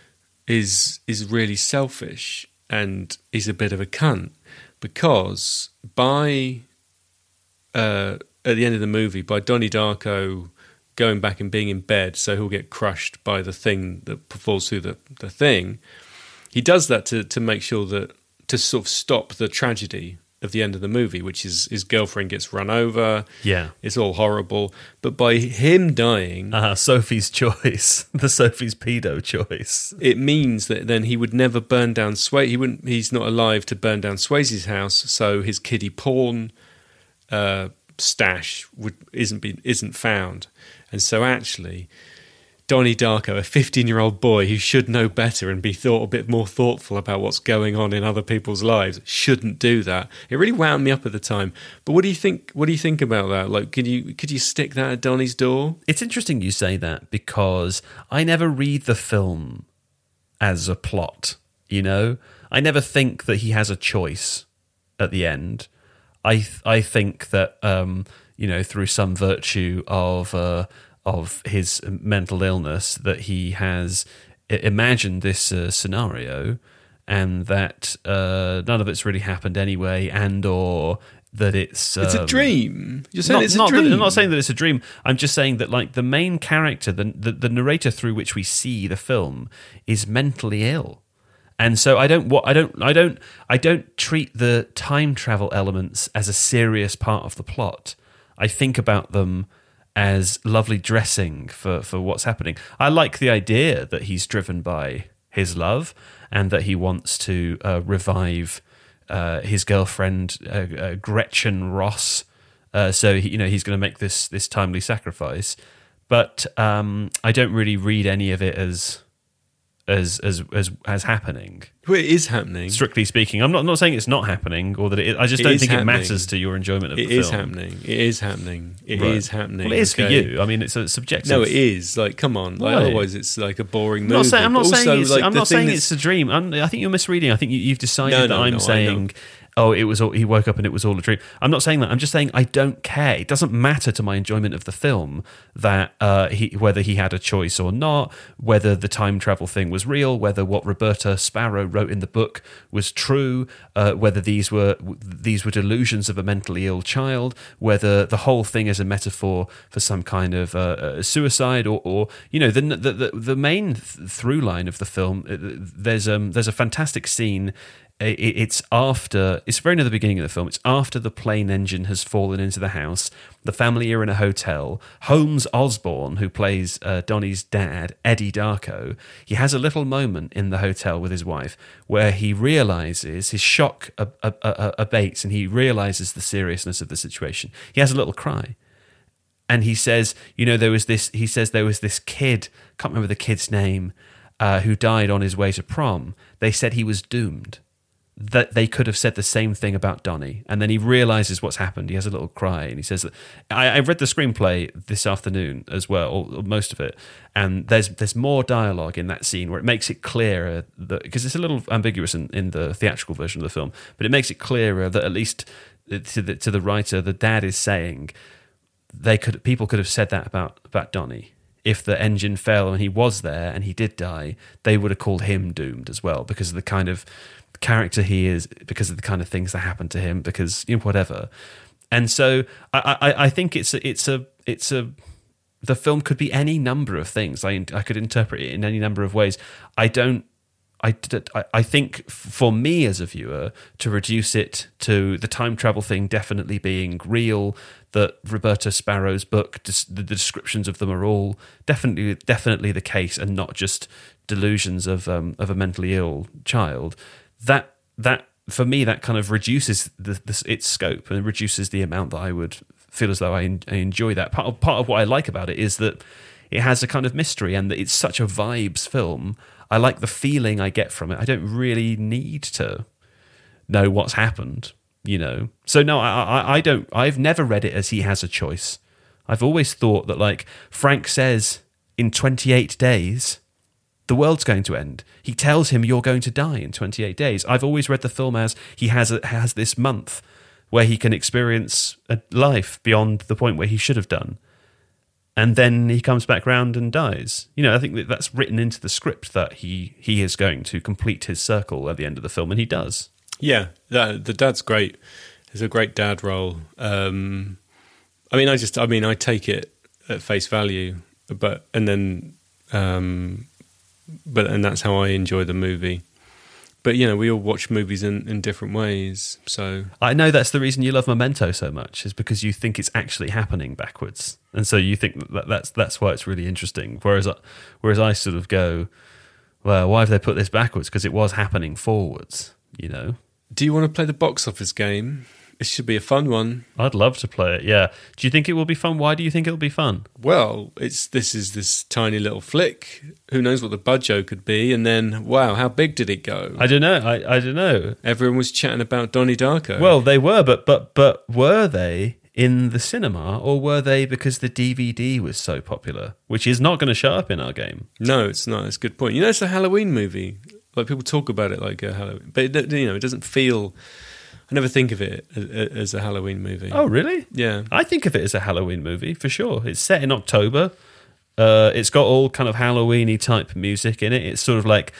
is is really selfish and he's a bit of a cunt, because by uh, at the end of the movie, by Donnie Darko going back and being in bed, so he'll get crushed by the thing that falls through the, the thing. He does that to, to make sure that, to sort of stop the tragedy of the end of the movie, which is his girlfriend gets run over. Yeah. It's all horrible. But by him dying... Uh, Sophie's choice. The Sophie's pedo choice. It means that then he would never burn down Swayze. He wouldn't. He's not alive to burn down Swayze's house, so his kiddie porn uh, stash would isn't be, isn't found. And so actually, Donnie Darko, a fifteen-year-old boy who should know better and be thought a bit more thoughtful about what's going on in other people's lives, shouldn't do that. It really wound me up at the time. But what do you think? What do you think about that? Like, could you could you stick that at Donnie's door? It's interesting you say that, because I never read the film as a plot. You know, I never think that he has a choice at the end. I th- I think that um, you know, through some virtue of uh, of his mental illness, that he has imagined this uh, scenario, and that uh, none of it's really happened anyway, and or that it's um, It's a dream. You're saying not, it's a not dream. That, I'm not saying that it's a dream. I'm just saying that, like, the main character, the, the the narrator through which we see the film, is mentally ill. And so I don't, what I don't, I don't, I don't treat the time travel elements as a serious part of the plot. I think about them as lovely dressing for, for what's happening. I like the idea that he's driven by his love and that he wants to uh, revive uh, his girlfriend uh, uh, Gretchen Ross. Uh, so he, you know, he's going to make this this timely sacrifice. But um, I don't really read any of it as as as as as happening. Well, it is happening. Strictly speaking, I'm not not saying it's not happening, or that it, I just It don't is think happening. it matters to your enjoyment of It the is film. happening. It is happening. It Right. is happening. Well, it is for okay? you. I mean, it's a subjective. No, it is. Like, come on. Like, Why? otherwise, it's like a boring I'm movie. not saying. I'm not But saying. also, It's, like, I'm the not thing saying that's- it's a dream. I'm, I think you're misreading. I think you, you've decided No, that no, I'm no, I saying, know. oh, it was. All, he woke up and it was all a dream. I'm not saying that. I'm just saying I don't care. It doesn't matter to my enjoyment of the film that uh, he whether he had a choice or not, whether the time travel thing was real, whether what Roberta Sparrow wrote in the book was true, uh, whether these were these were delusions of a mentally ill child, whether the whole thing is a metaphor for some kind of uh, uh, suicide, or, or you know, the the the, the main th- through line of the film. uh, There's um there's a fantastic scene. It- It's after, it's very near the beginning of the film. It's after the plane engine has fallen into the house. The family are in a hotel. Holmes Osborne, who plays uh, Donnie's dad, Eddie Darko, he has a little moment in the hotel with his wife where he realizes his shock ab- ab- ab- abates and he realizes the seriousness of the situation. He has a little cry. And he says, you know, there was this, he says there was this kid, can't remember the kid's name, uh, who died on his way to prom. They said he was doomed. That they could have said the same thing about Donnie. And then he realizes what's happened. He has a little cry and he says that I, I read the screenplay this afternoon as well, or, or most of it. And there's there's more dialogue in that scene where it makes it clearer that, because it's a little ambiguous in, in the theatrical version of the film, but it makes it clearer that at least to the to the writer, the dad is saying they could people could have said that about about Donnie. If the engine fell and he was there and he did die, they would have called him doomed as well because of the kind of character he is, because of the kind of things that happened to him, because you know, whatever. And so I, I, I think it's a, it's a it's a the film could be any number of things. I I could interpret it in any number of ways. I don't. I, I think for me as a viewer, to reduce it to the time travel thing definitely being real, that Roberta Sparrow's book, the descriptions of them are all definitely definitely the case, and not just delusions of um, of a mentally ill child. That that for me, that kind of reduces the, the, its scope and reduces the amount that I would feel as though I, I enjoy that. Part of, part of what I like about it is that it has a kind of mystery and that it's such a vibes film. I like the feeling I get from it. I don't really need to know what's happened, you know. So no, I, I, I don't. I've never read it as he has a choice. I've always thought that, like Frank says, in twenty-eight days, the world's going to end. He tells him you're going to die in twenty-eight days. I've always read the film as he has a, has this month where he can experience a life beyond the point where he should have done. And then he comes back round and dies. You know, I think that that's written into the script that he he is going to complete his circle at the end of the film, and he does. Yeah, that, the dad's great. It's a great dad role. Um, I mean, I just, I mean, I take it at face value, but and then, um, but and that's how I enjoy the movie. But you know, we all watch movies in, in different ways. So I know that's the reason you love Memento so much, is because you think it's actually happening backwards, and so you think that that's that's why it's really interesting. Whereas, whereas I sort of go, well, why have they put this backwards? Because it was happening forwards, you know. do you want to play the box office game? It should be a fun one. I'd love to play it. Yeah. Do you think it will be fun? Why do you think it'll be fun? Well, it's this is this tiny little flick. Who knows what the budget could be? And then, wow, how big did it go? I don't know. I, I don't know. Everyone was chatting about Donnie Darko. Well, they were, but but but were they in the cinema, or were they because the D V D was so popular, which is not going to show up in our game? no, it's not. It's a good point. You know, it's a Halloween movie. Like, people talk about it like a Halloween, but it, you know, it doesn't feel. I never think of it as a Halloween movie. Oh, really? Yeah. I think of it as a Halloween movie for sure. It's set in October. Uh, it's got all kind of Halloween-y type music in it. It's sort of like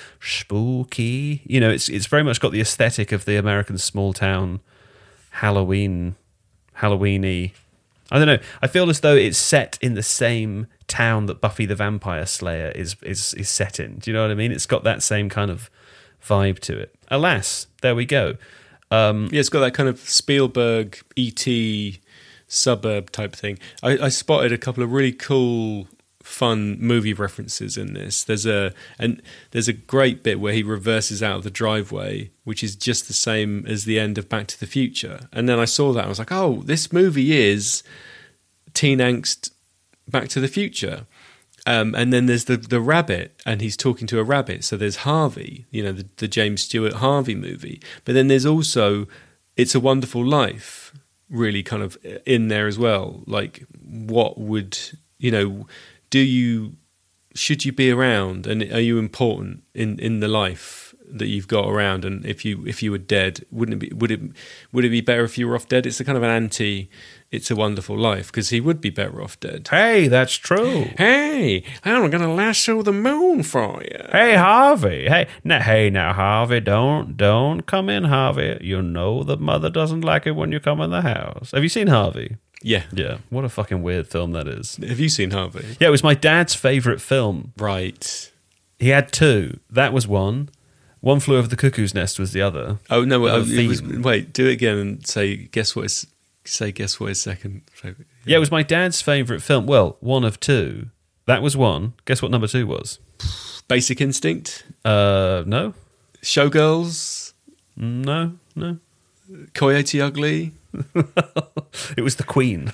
spooky. You know, it's it's very much got the aesthetic of the American small town Halloween, Halloween-y. I don't know. I feel as though it's set in the same town that Buffy the Vampire Slayer is is is set in. Do you know what I mean? It's got that same kind of vibe to it. Alas, there we go. Um, Yeah, it's got that kind of Spielberg, E T suburb type thing. I, I spotted a couple of really cool, fun movie references in this. There's a and there's a great bit where he reverses out of the driveway, which is just the same as the end of Back to the Future. And then I saw that, I was like, oh, this movie is teen angst Back to the Future. Um, and then there's the, the rabbit, and he's talking to a rabbit. So there's Harvey, you know, the, the James Stewart Harvey movie. But then there's also It's a Wonderful Life, really kind of in there as well. Like, what would, you know, do you, should you be around, and are you important in, in the life that you've got around? And if you if you were dead, wouldn't it be would it would it be better if you were off dead? It's a kind of an anti It's a Wonderful Life, because he would be better off dead. Hey, that's true. Hey, I'm gonna lasso the moon for you. Hey, Harvey. Hey, now, hey, now, Harvey, don't, don't come in, Harvey. You know the mother doesn't like it when you come in the house. Have you seen Harvey? Yeah. Yeah. What a fucking weird film that is. Have you seen Harvey? Yeah, it was my dad's favourite film. Right. He had two. That was one. One Flew Over the Cuckoo's Nest was the other. Oh no! Uh, Oh, it was, theme. wait, do it again and say. Guess what? Is, say guess what his second favorite? Yeah, it was my dad's favourite film. Well, one of two. That was one. Guess what number two was? Basic Instinct. Uh, no, Showgirls. no, no. Coyote Ugly. It was the Queen.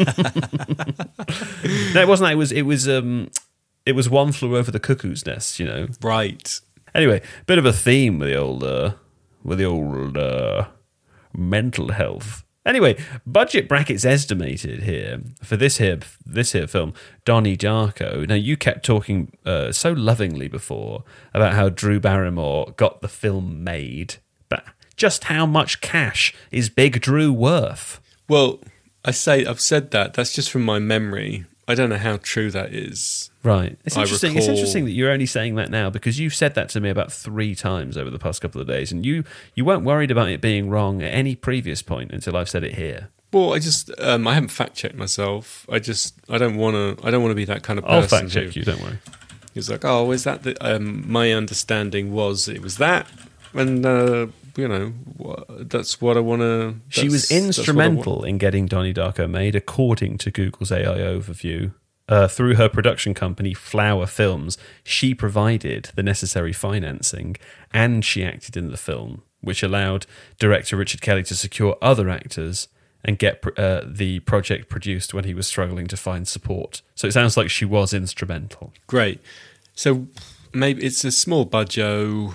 No, it wasn't that. It was. It was. Um, it was One Flew Over the Cuckoo's Nest. You know. Right. Anyway, bit of a theme with the old, uh, with the old uh, mental health. Anyway, budget brackets estimated here for this here this here film, Donnie Darko. Now, you kept talking uh, so lovingly before about how Drew Barrymore got the film made, but just how much cash is Big Drew worth? Well, I say I've said that. That's just from my memory. I don't know how true that is. Right. It's I interesting. It's recall- interesting that you're only saying that now, because you've said that to me about three times over the past couple of days, and you you weren't worried about it being wrong at any previous point until I've said it here. Well, I just um, I haven't fact checked myself. I just I don't want to. I don't want to be that kind of person. I'll fact check who- you. Don't worry. He's like, oh, is that the? Um, my understanding was it was that, and uh, you know, wha- that's what I want to. She was instrumental in getting Donnie Darko made, according to Google's A I overview. Uh, through her production company, Flower Films, she provided the necessary financing, and she acted in the film, which allowed director Richard Kelly to secure other actors and get uh, the project produced when he was struggling to find support. So it sounds like she was instrumental. Great. So maybe it's a small budget.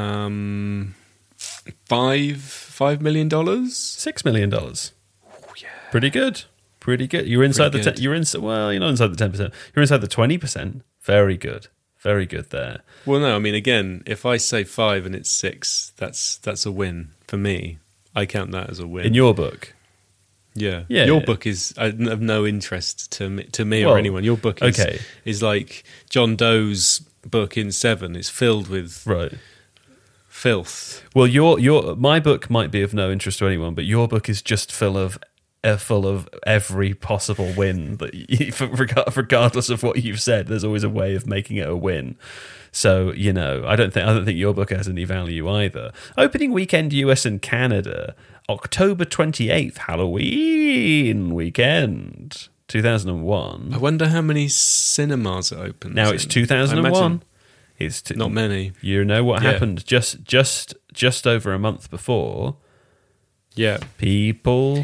Um, five five million dollars. Six million dollars. Oh, yeah. Pretty good. Pretty good. You're inside Pretty the. good. Ten, you're in. Well, you're not inside the ten percent. You're inside the twenty percent. Very good. Very good there. Well, no, I mean, again, if I say five and it's six, that's that's a win for me. I count that as a win. In your book. yeah, Yeah, Your yeah. book is uh, of no interest to me, to me Well, or anyone. Your book is okay. is like John Doe's book in Seven. It's filled with Right. filth. Well, your your my book might be of no interest to anyone, but your book is just full of uh, full of every possible win that you, reg- regardless of what you've said, there's always a way of making it a win. So you know, I don't think I don't think your book has any value either. Opening weekend, U S and Canada, October twenty-eighth, Halloween weekend, two thousand one. I wonder how many cinemas it opens. Now it's in. two thousand I one. imagine It's t- not many. You know what Yeah. happened just just just over a month before. Yeah, People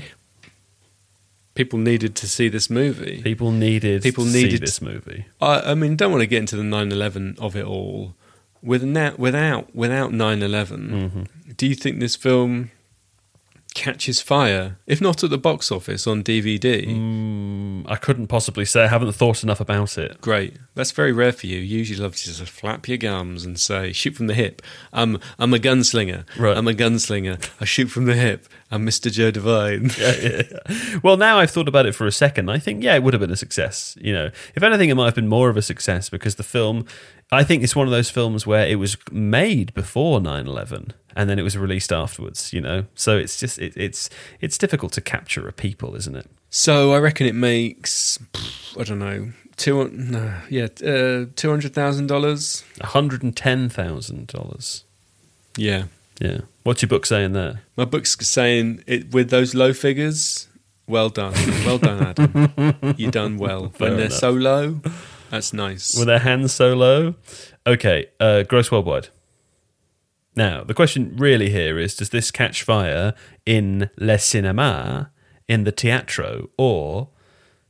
people needed to see this movie. people needed People to see needed- this movie. I, I mean, don't want to get into the nine eleven of it all. Without without without nine eleven, Mm-hmm. do you think this film catches fire? If not at the box office, on D V D. Mm, I couldn't possibly say. I haven't thought enough about it. Great. That's very rare for you. You usually love to just flap your gums and say, shoot from the hip. I'm I'm a gunslinger. Right. I'm a gunslinger. I shoot from the hip. I'm Mister Joe Devine. Yeah, yeah, yeah. Well, now I've thought about it for a second. I think, yeah, it would have been a success. You know, if anything, it might have been more of a success because the film, I think it's one of those films where it was made before nine eleven and then it was released afterwards, you know? So it's just, it, it's it's difficult to capture a people, isn't it? So I reckon it makes, I don't know, two, no, yeah, uh, two hundred thousand dollars. one hundred ten thousand dollars. Yeah. Yeah. What's your book saying there? My book's saying it with those low figures. Well done, well done, Adam. You done well. Fair when they're enough. so low, that's nice. Were their hands so low? Okay, uh, gross worldwide. Now, the question really here is, does this catch fire in le cinéma, in the teatro, or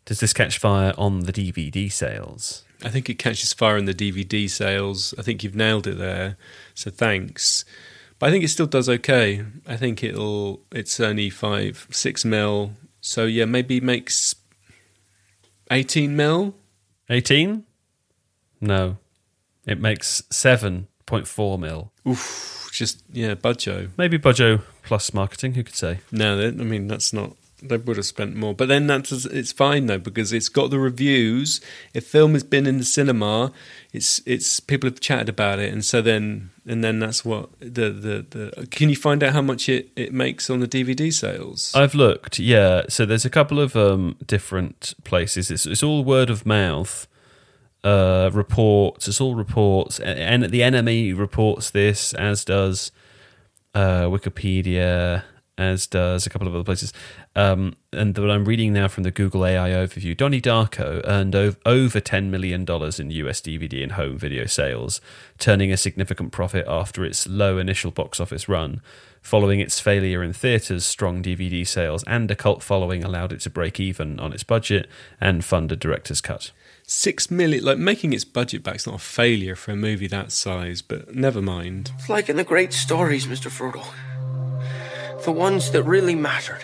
Does this catch fire on the D V D sales? I think it catches fire in the D V D sales. I think you've nailed it there. So thanks. But I think it still does okay. I think it'll. It's only five, six mil. So yeah, maybe makes eighteen mil. eighteen? No, it makes seven point four mil. Oof, just yeah, budjo. Maybe budjo plus marketing. Who could say? No, I mean that's not. They would have spent more, but then that's it's fine though because it's got the reviews. If film has been in the cinema, it's it's people have chatted about it, and so then and then that's what the the, the can you find out how much it, it makes on the D V D sales? I've looked, yeah. So there's a couple of um, different places. It's it's all word of mouth uh, reports. It's all reports, and the N M E reports this, as does uh, Wikipedia, as does a couple of other places. Um, and what I'm reading now from the Google A I overview, Donnie Darko earned ov- over ten million dollars in U S D V D and home video sales, turning a significant profit after its low initial box office run. Following its failure in theaters, strong D V D sales and a cult following allowed it to break even on its budget and fund a director's cut. Six million, like making its budget back is not a failure for a movie that size, but never mind. It's like in the great stories, Mister Frodo. The ones that really mattered.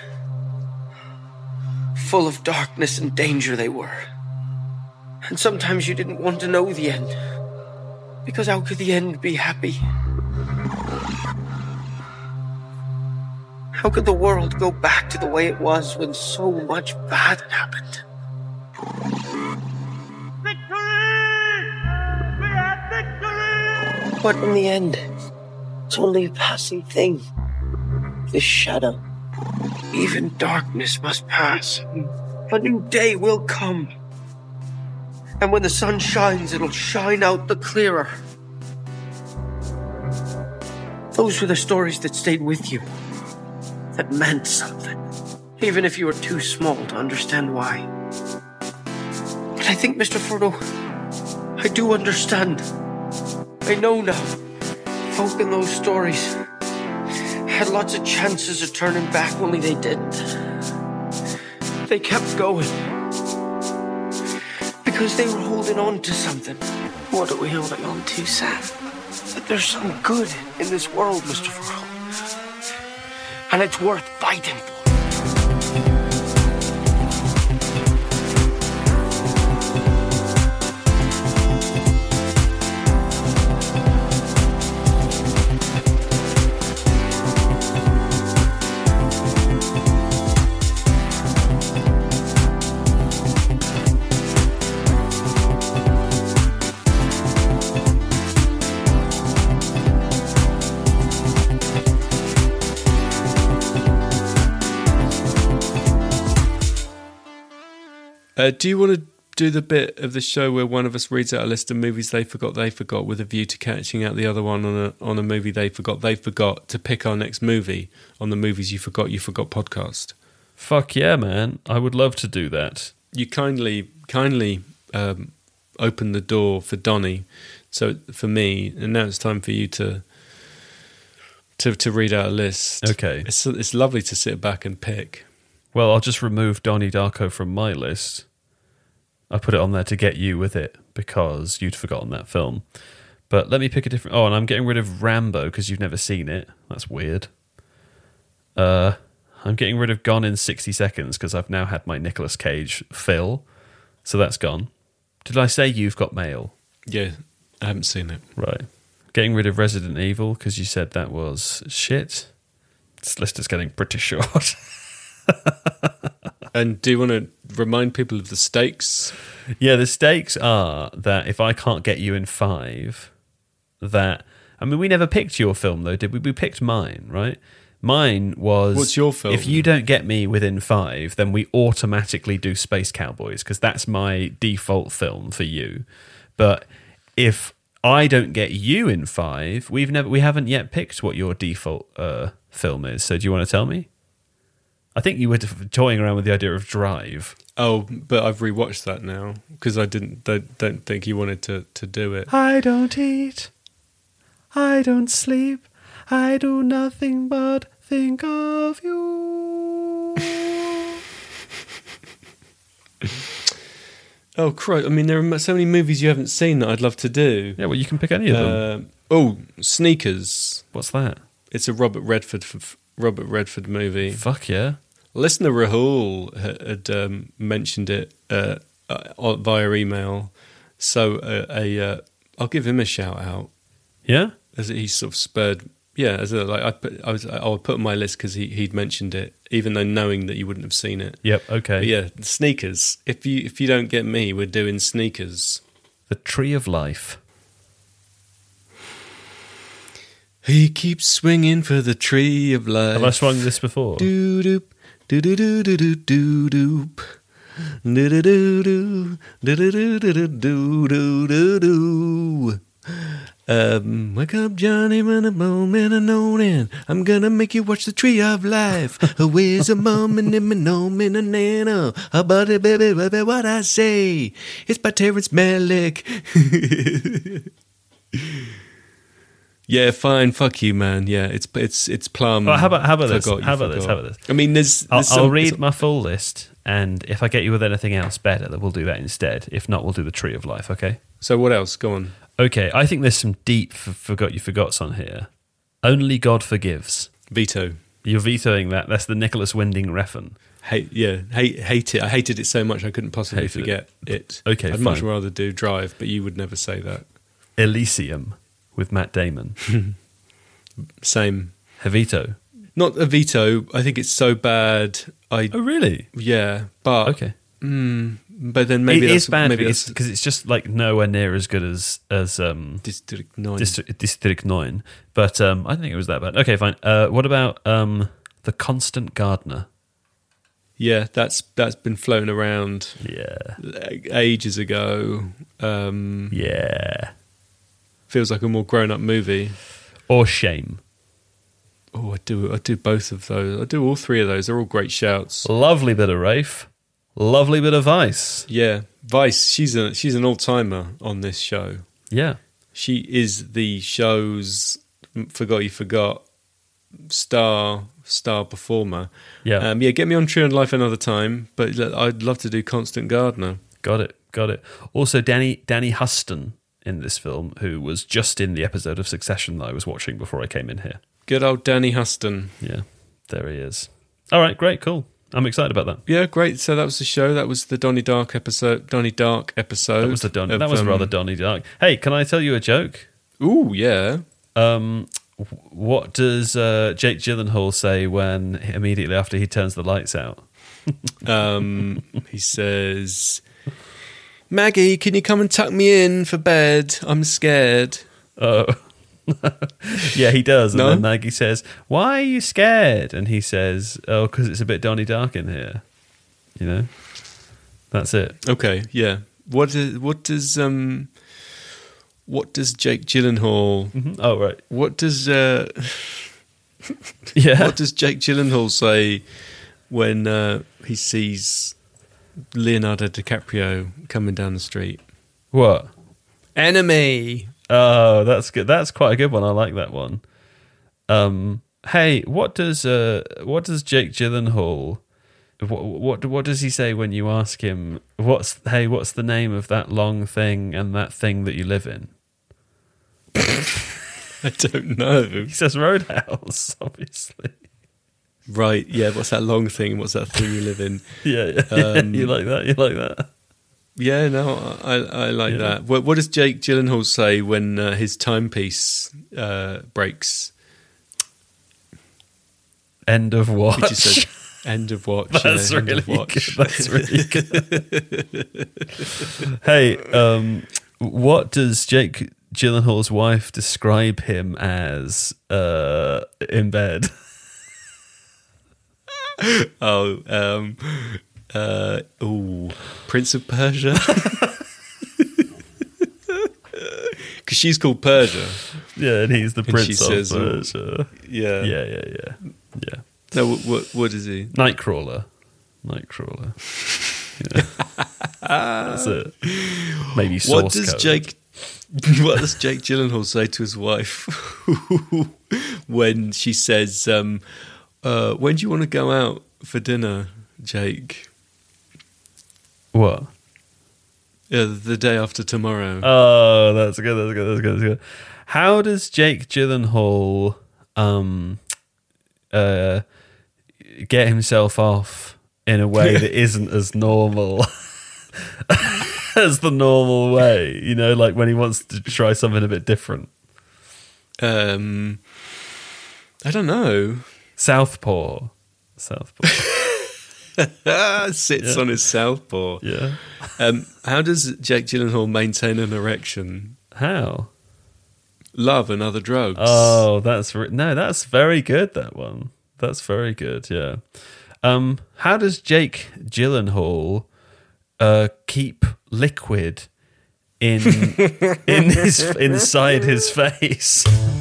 Full of darkness and danger they were. And sometimes you didn't want to know the end. Because how could the end be happy? How could the world go back to the way it was when so much bad happened? Victory! We have victory! But in the end, it's only a passing thing. This shadow. Even darkness must pass. A new day will come. And when the sun shines, it'll shine out the clearer. Those were the stories that stayed with you. That meant something. Even if you were too small to understand why. But I think, Mister Frodo, I do understand. I know now. Folk in those stories had lots of chances of turning back, only they didn't. They kept going. Because they were holding on to something. What are we holding on to, Sam? That there's some good in this world, Mister Frodo. And it's worth fighting for. Uh, do you want to do the bit of the show where one of us reads out a list of movies they forgot they forgot with a view to catching out the other one on a on a movie they forgot they forgot to pick our next movie on the Movies You Forgot You Forgot podcast? Fuck yeah, man. I would love to do that. You kindly kindly um, opened the door for Donnie, so for me, and now it's time for you to to to read out a list. Okay. It's it's lovely to sit back and pick. Well, I'll just remove Donnie Darko from my list. I put it on there to get you with it because you'd forgotten that film. But let me pick a different... Oh, and I'm getting rid of Rambo because you've never seen it. That's weird. Uh, I'm getting rid of Gone in sixty seconds because I've now had my Nicolas Cage fill. So that's gone. Did I say You've Got Mail? Yeah, I haven't seen it. Right. Getting rid of Resident Evil because you said that was shit. This list is getting pretty short. And do you want to remind people of the stakes? Yeah, the stakes are that if I can't get you in five, that... I mean, we never picked your film, though, did we? We picked mine, right? Mine was... What's your film? If you don't get me within five, then we automatically do Space Cowboys, because that's my default film for you. But if I don't get you in five, we've never, we haven't yet picked what your default uh, film is. So do you want to tell me? I think you were toying around with the idea of Drive. Oh, but I've rewatched that now because I didn't don't, don't think you wanted to, to do it. I don't eat. I don't sleep. I do nothing but think of you. Oh, Christ. I mean, there are so many movies you haven't seen that I'd love to do. Yeah, well, you can pick any of them. Uh, oh, Sneakers. What's that? It's a Robert Redford Robert Redford movie. Fuck yeah. Listener Rahul had um, mentioned it uh, uh, via email, so uh, a uh, I'll give him a shout out. Yeah, as he sort of spurred. Yeah, as a, like I put, I was I would put on my list because he he'd mentioned it, even though knowing that you wouldn't have seen it. Yep. Okay. But yeah, Sneakers. If you if you don't get me, we're doing Sneakers. The Tree of Life. He keeps swinging for the tree of life. Have I swung this before? Doo doop, doo doo doo doo doo doo doop, doo doo doo doo doo doo doo doo doo doo doo. Um, wake up, Johnny, when a moment and on I'm gonna make you watch the tree of life. Where's a mom and him and home and a nano? About it, baby, baby, what I say? It's by Terrence Malick. Yeah, fine. Fuck you, man. Yeah, it's it's it's plum. Well, how about how about this? Forgot, How about forgot. this? How about this? I mean, there's. I'll, there's I'll some, read some- my full list, and if I get you with anything else better, then we'll do that instead. If not, we'll do the Tree of Life. Okay. So what else? Go on. Okay. I think there's some deep f- forgot you forgots on here. Only God Forgives. Veto. You're vetoing that. That's the Nicholas Winding Refn. Hate. Yeah. Hate. Hate it. I hated it so much I couldn't possibly Hated forget it. Okay, I'd much fine. rather do Drive, but you would never say that. Elysium with Matt Damon. Same. Veto. Not a veto. I think it's so bad. I. Oh really? Yeah. But. Okay. Mm, but then maybe it that's is bad maybe because that's it's, it's just like nowhere near as good as as um, District Nine. District, District Nine. But um, I don't think it was that bad. Okay, fine. Uh, what about um, The Constant Gardener? Yeah, that's that's been flown around Yeah, ages ago. Um, yeah. feels like a more grown-up movie. Or Shame. Oh, I do. I do both of those. I do all three of those. They're all great shouts. Lovely bit of Rafe. Lovely bit of Vice. Yeah, Vice. She's a she's an old timer on this show. Yeah. She is the show's forgot you forgot star star performer. Yeah. um, yeah. Get me on True and Life another time, but look, I'd love to do Constant Gardener. Got it. Got it. Also, Danny Danny Huston in this film, who was just in the episode of Succession that I was watching before I came in here. Good old Danny Huston. Yeah, there he is. All right, great, cool. I'm excited about that. Yeah, great. So that was the show. That was the Donnie Dark episode. Donnie Dark episode. That was the Don. of, That was um, rather Donnie Dark. Hey, can I tell you a joke? Ooh, yeah. Um, wh- what does uh, Jake Gyllenhaal say when immediately after he turns the lights out? Um, he says, "Maggie, can you come and tuck me in for bed? I'm scared." Oh, yeah, he does. And No? then Maggie says, "Why are you scared?" And he says, "Oh, because it's a bit Donnie Dark in here." You know, that's it. Okay, yeah. What is what does um what does Jake Gyllenhaal Mhm. Oh, right. what does uh Yeah. what does Jake Gyllenhaal say when uh, he sees Leonardo DiCaprio coming down the street? What? Enemy. Oh, that's good. That's quite a good one. I like that one. Um, hey, what does uh, what does Jake Gyllenhaal? What, what what does he say when you ask him? What's hey? What's the name of that long thing and that thing that you live in? I don't know. He says Roadhouse, obviously. Right, yeah, what's that long thing? What's that thing you live in? Yeah, yeah. Um, you like that? You like that? Yeah, no, I I like Yeah. that. What, what does Jake Gyllenhaal say when uh, his timepiece uh, breaks? End of watch. He just said, "End of watch." That's yeah, end really of watch. good. That's really good. Hey, um, what does Jake Gyllenhaal's wife describe him as uh, in bed? Oh, um, uh, ooh, Prince of Persia. Because she's called Persia. Yeah, and he's the And prince she of says, oh, Persia. Yeah. Yeah, yeah, yeah, yeah. No, what, what, what is he? Nightcrawler, Nightcrawler. Yeah. That's it. Maybe source What does code. Jake? What does Jake Gyllenhaal say to his wife when she says, um, uh, "When do you want to go out for dinner, Jake?" What? Yeah, The Day After Tomorrow. Oh, that's good. That's good. That's good. That's good. How does Jake Gyllenhaal um, uh, get himself off in a way that isn't as normal as the normal way? You know, like when he wants to try something a bit different. Um, I don't know. Southpaw. Southpaw. Sits Yeah. on his southpaw. Yeah. Um, how does Jake Gyllenhaal maintain an erection? How? Love and other drugs. Oh, that's re- no, that's very good. That one, that's very good. Yeah. Um, how does Jake Gyllenhaal uh, keep liquid in in his inside his face?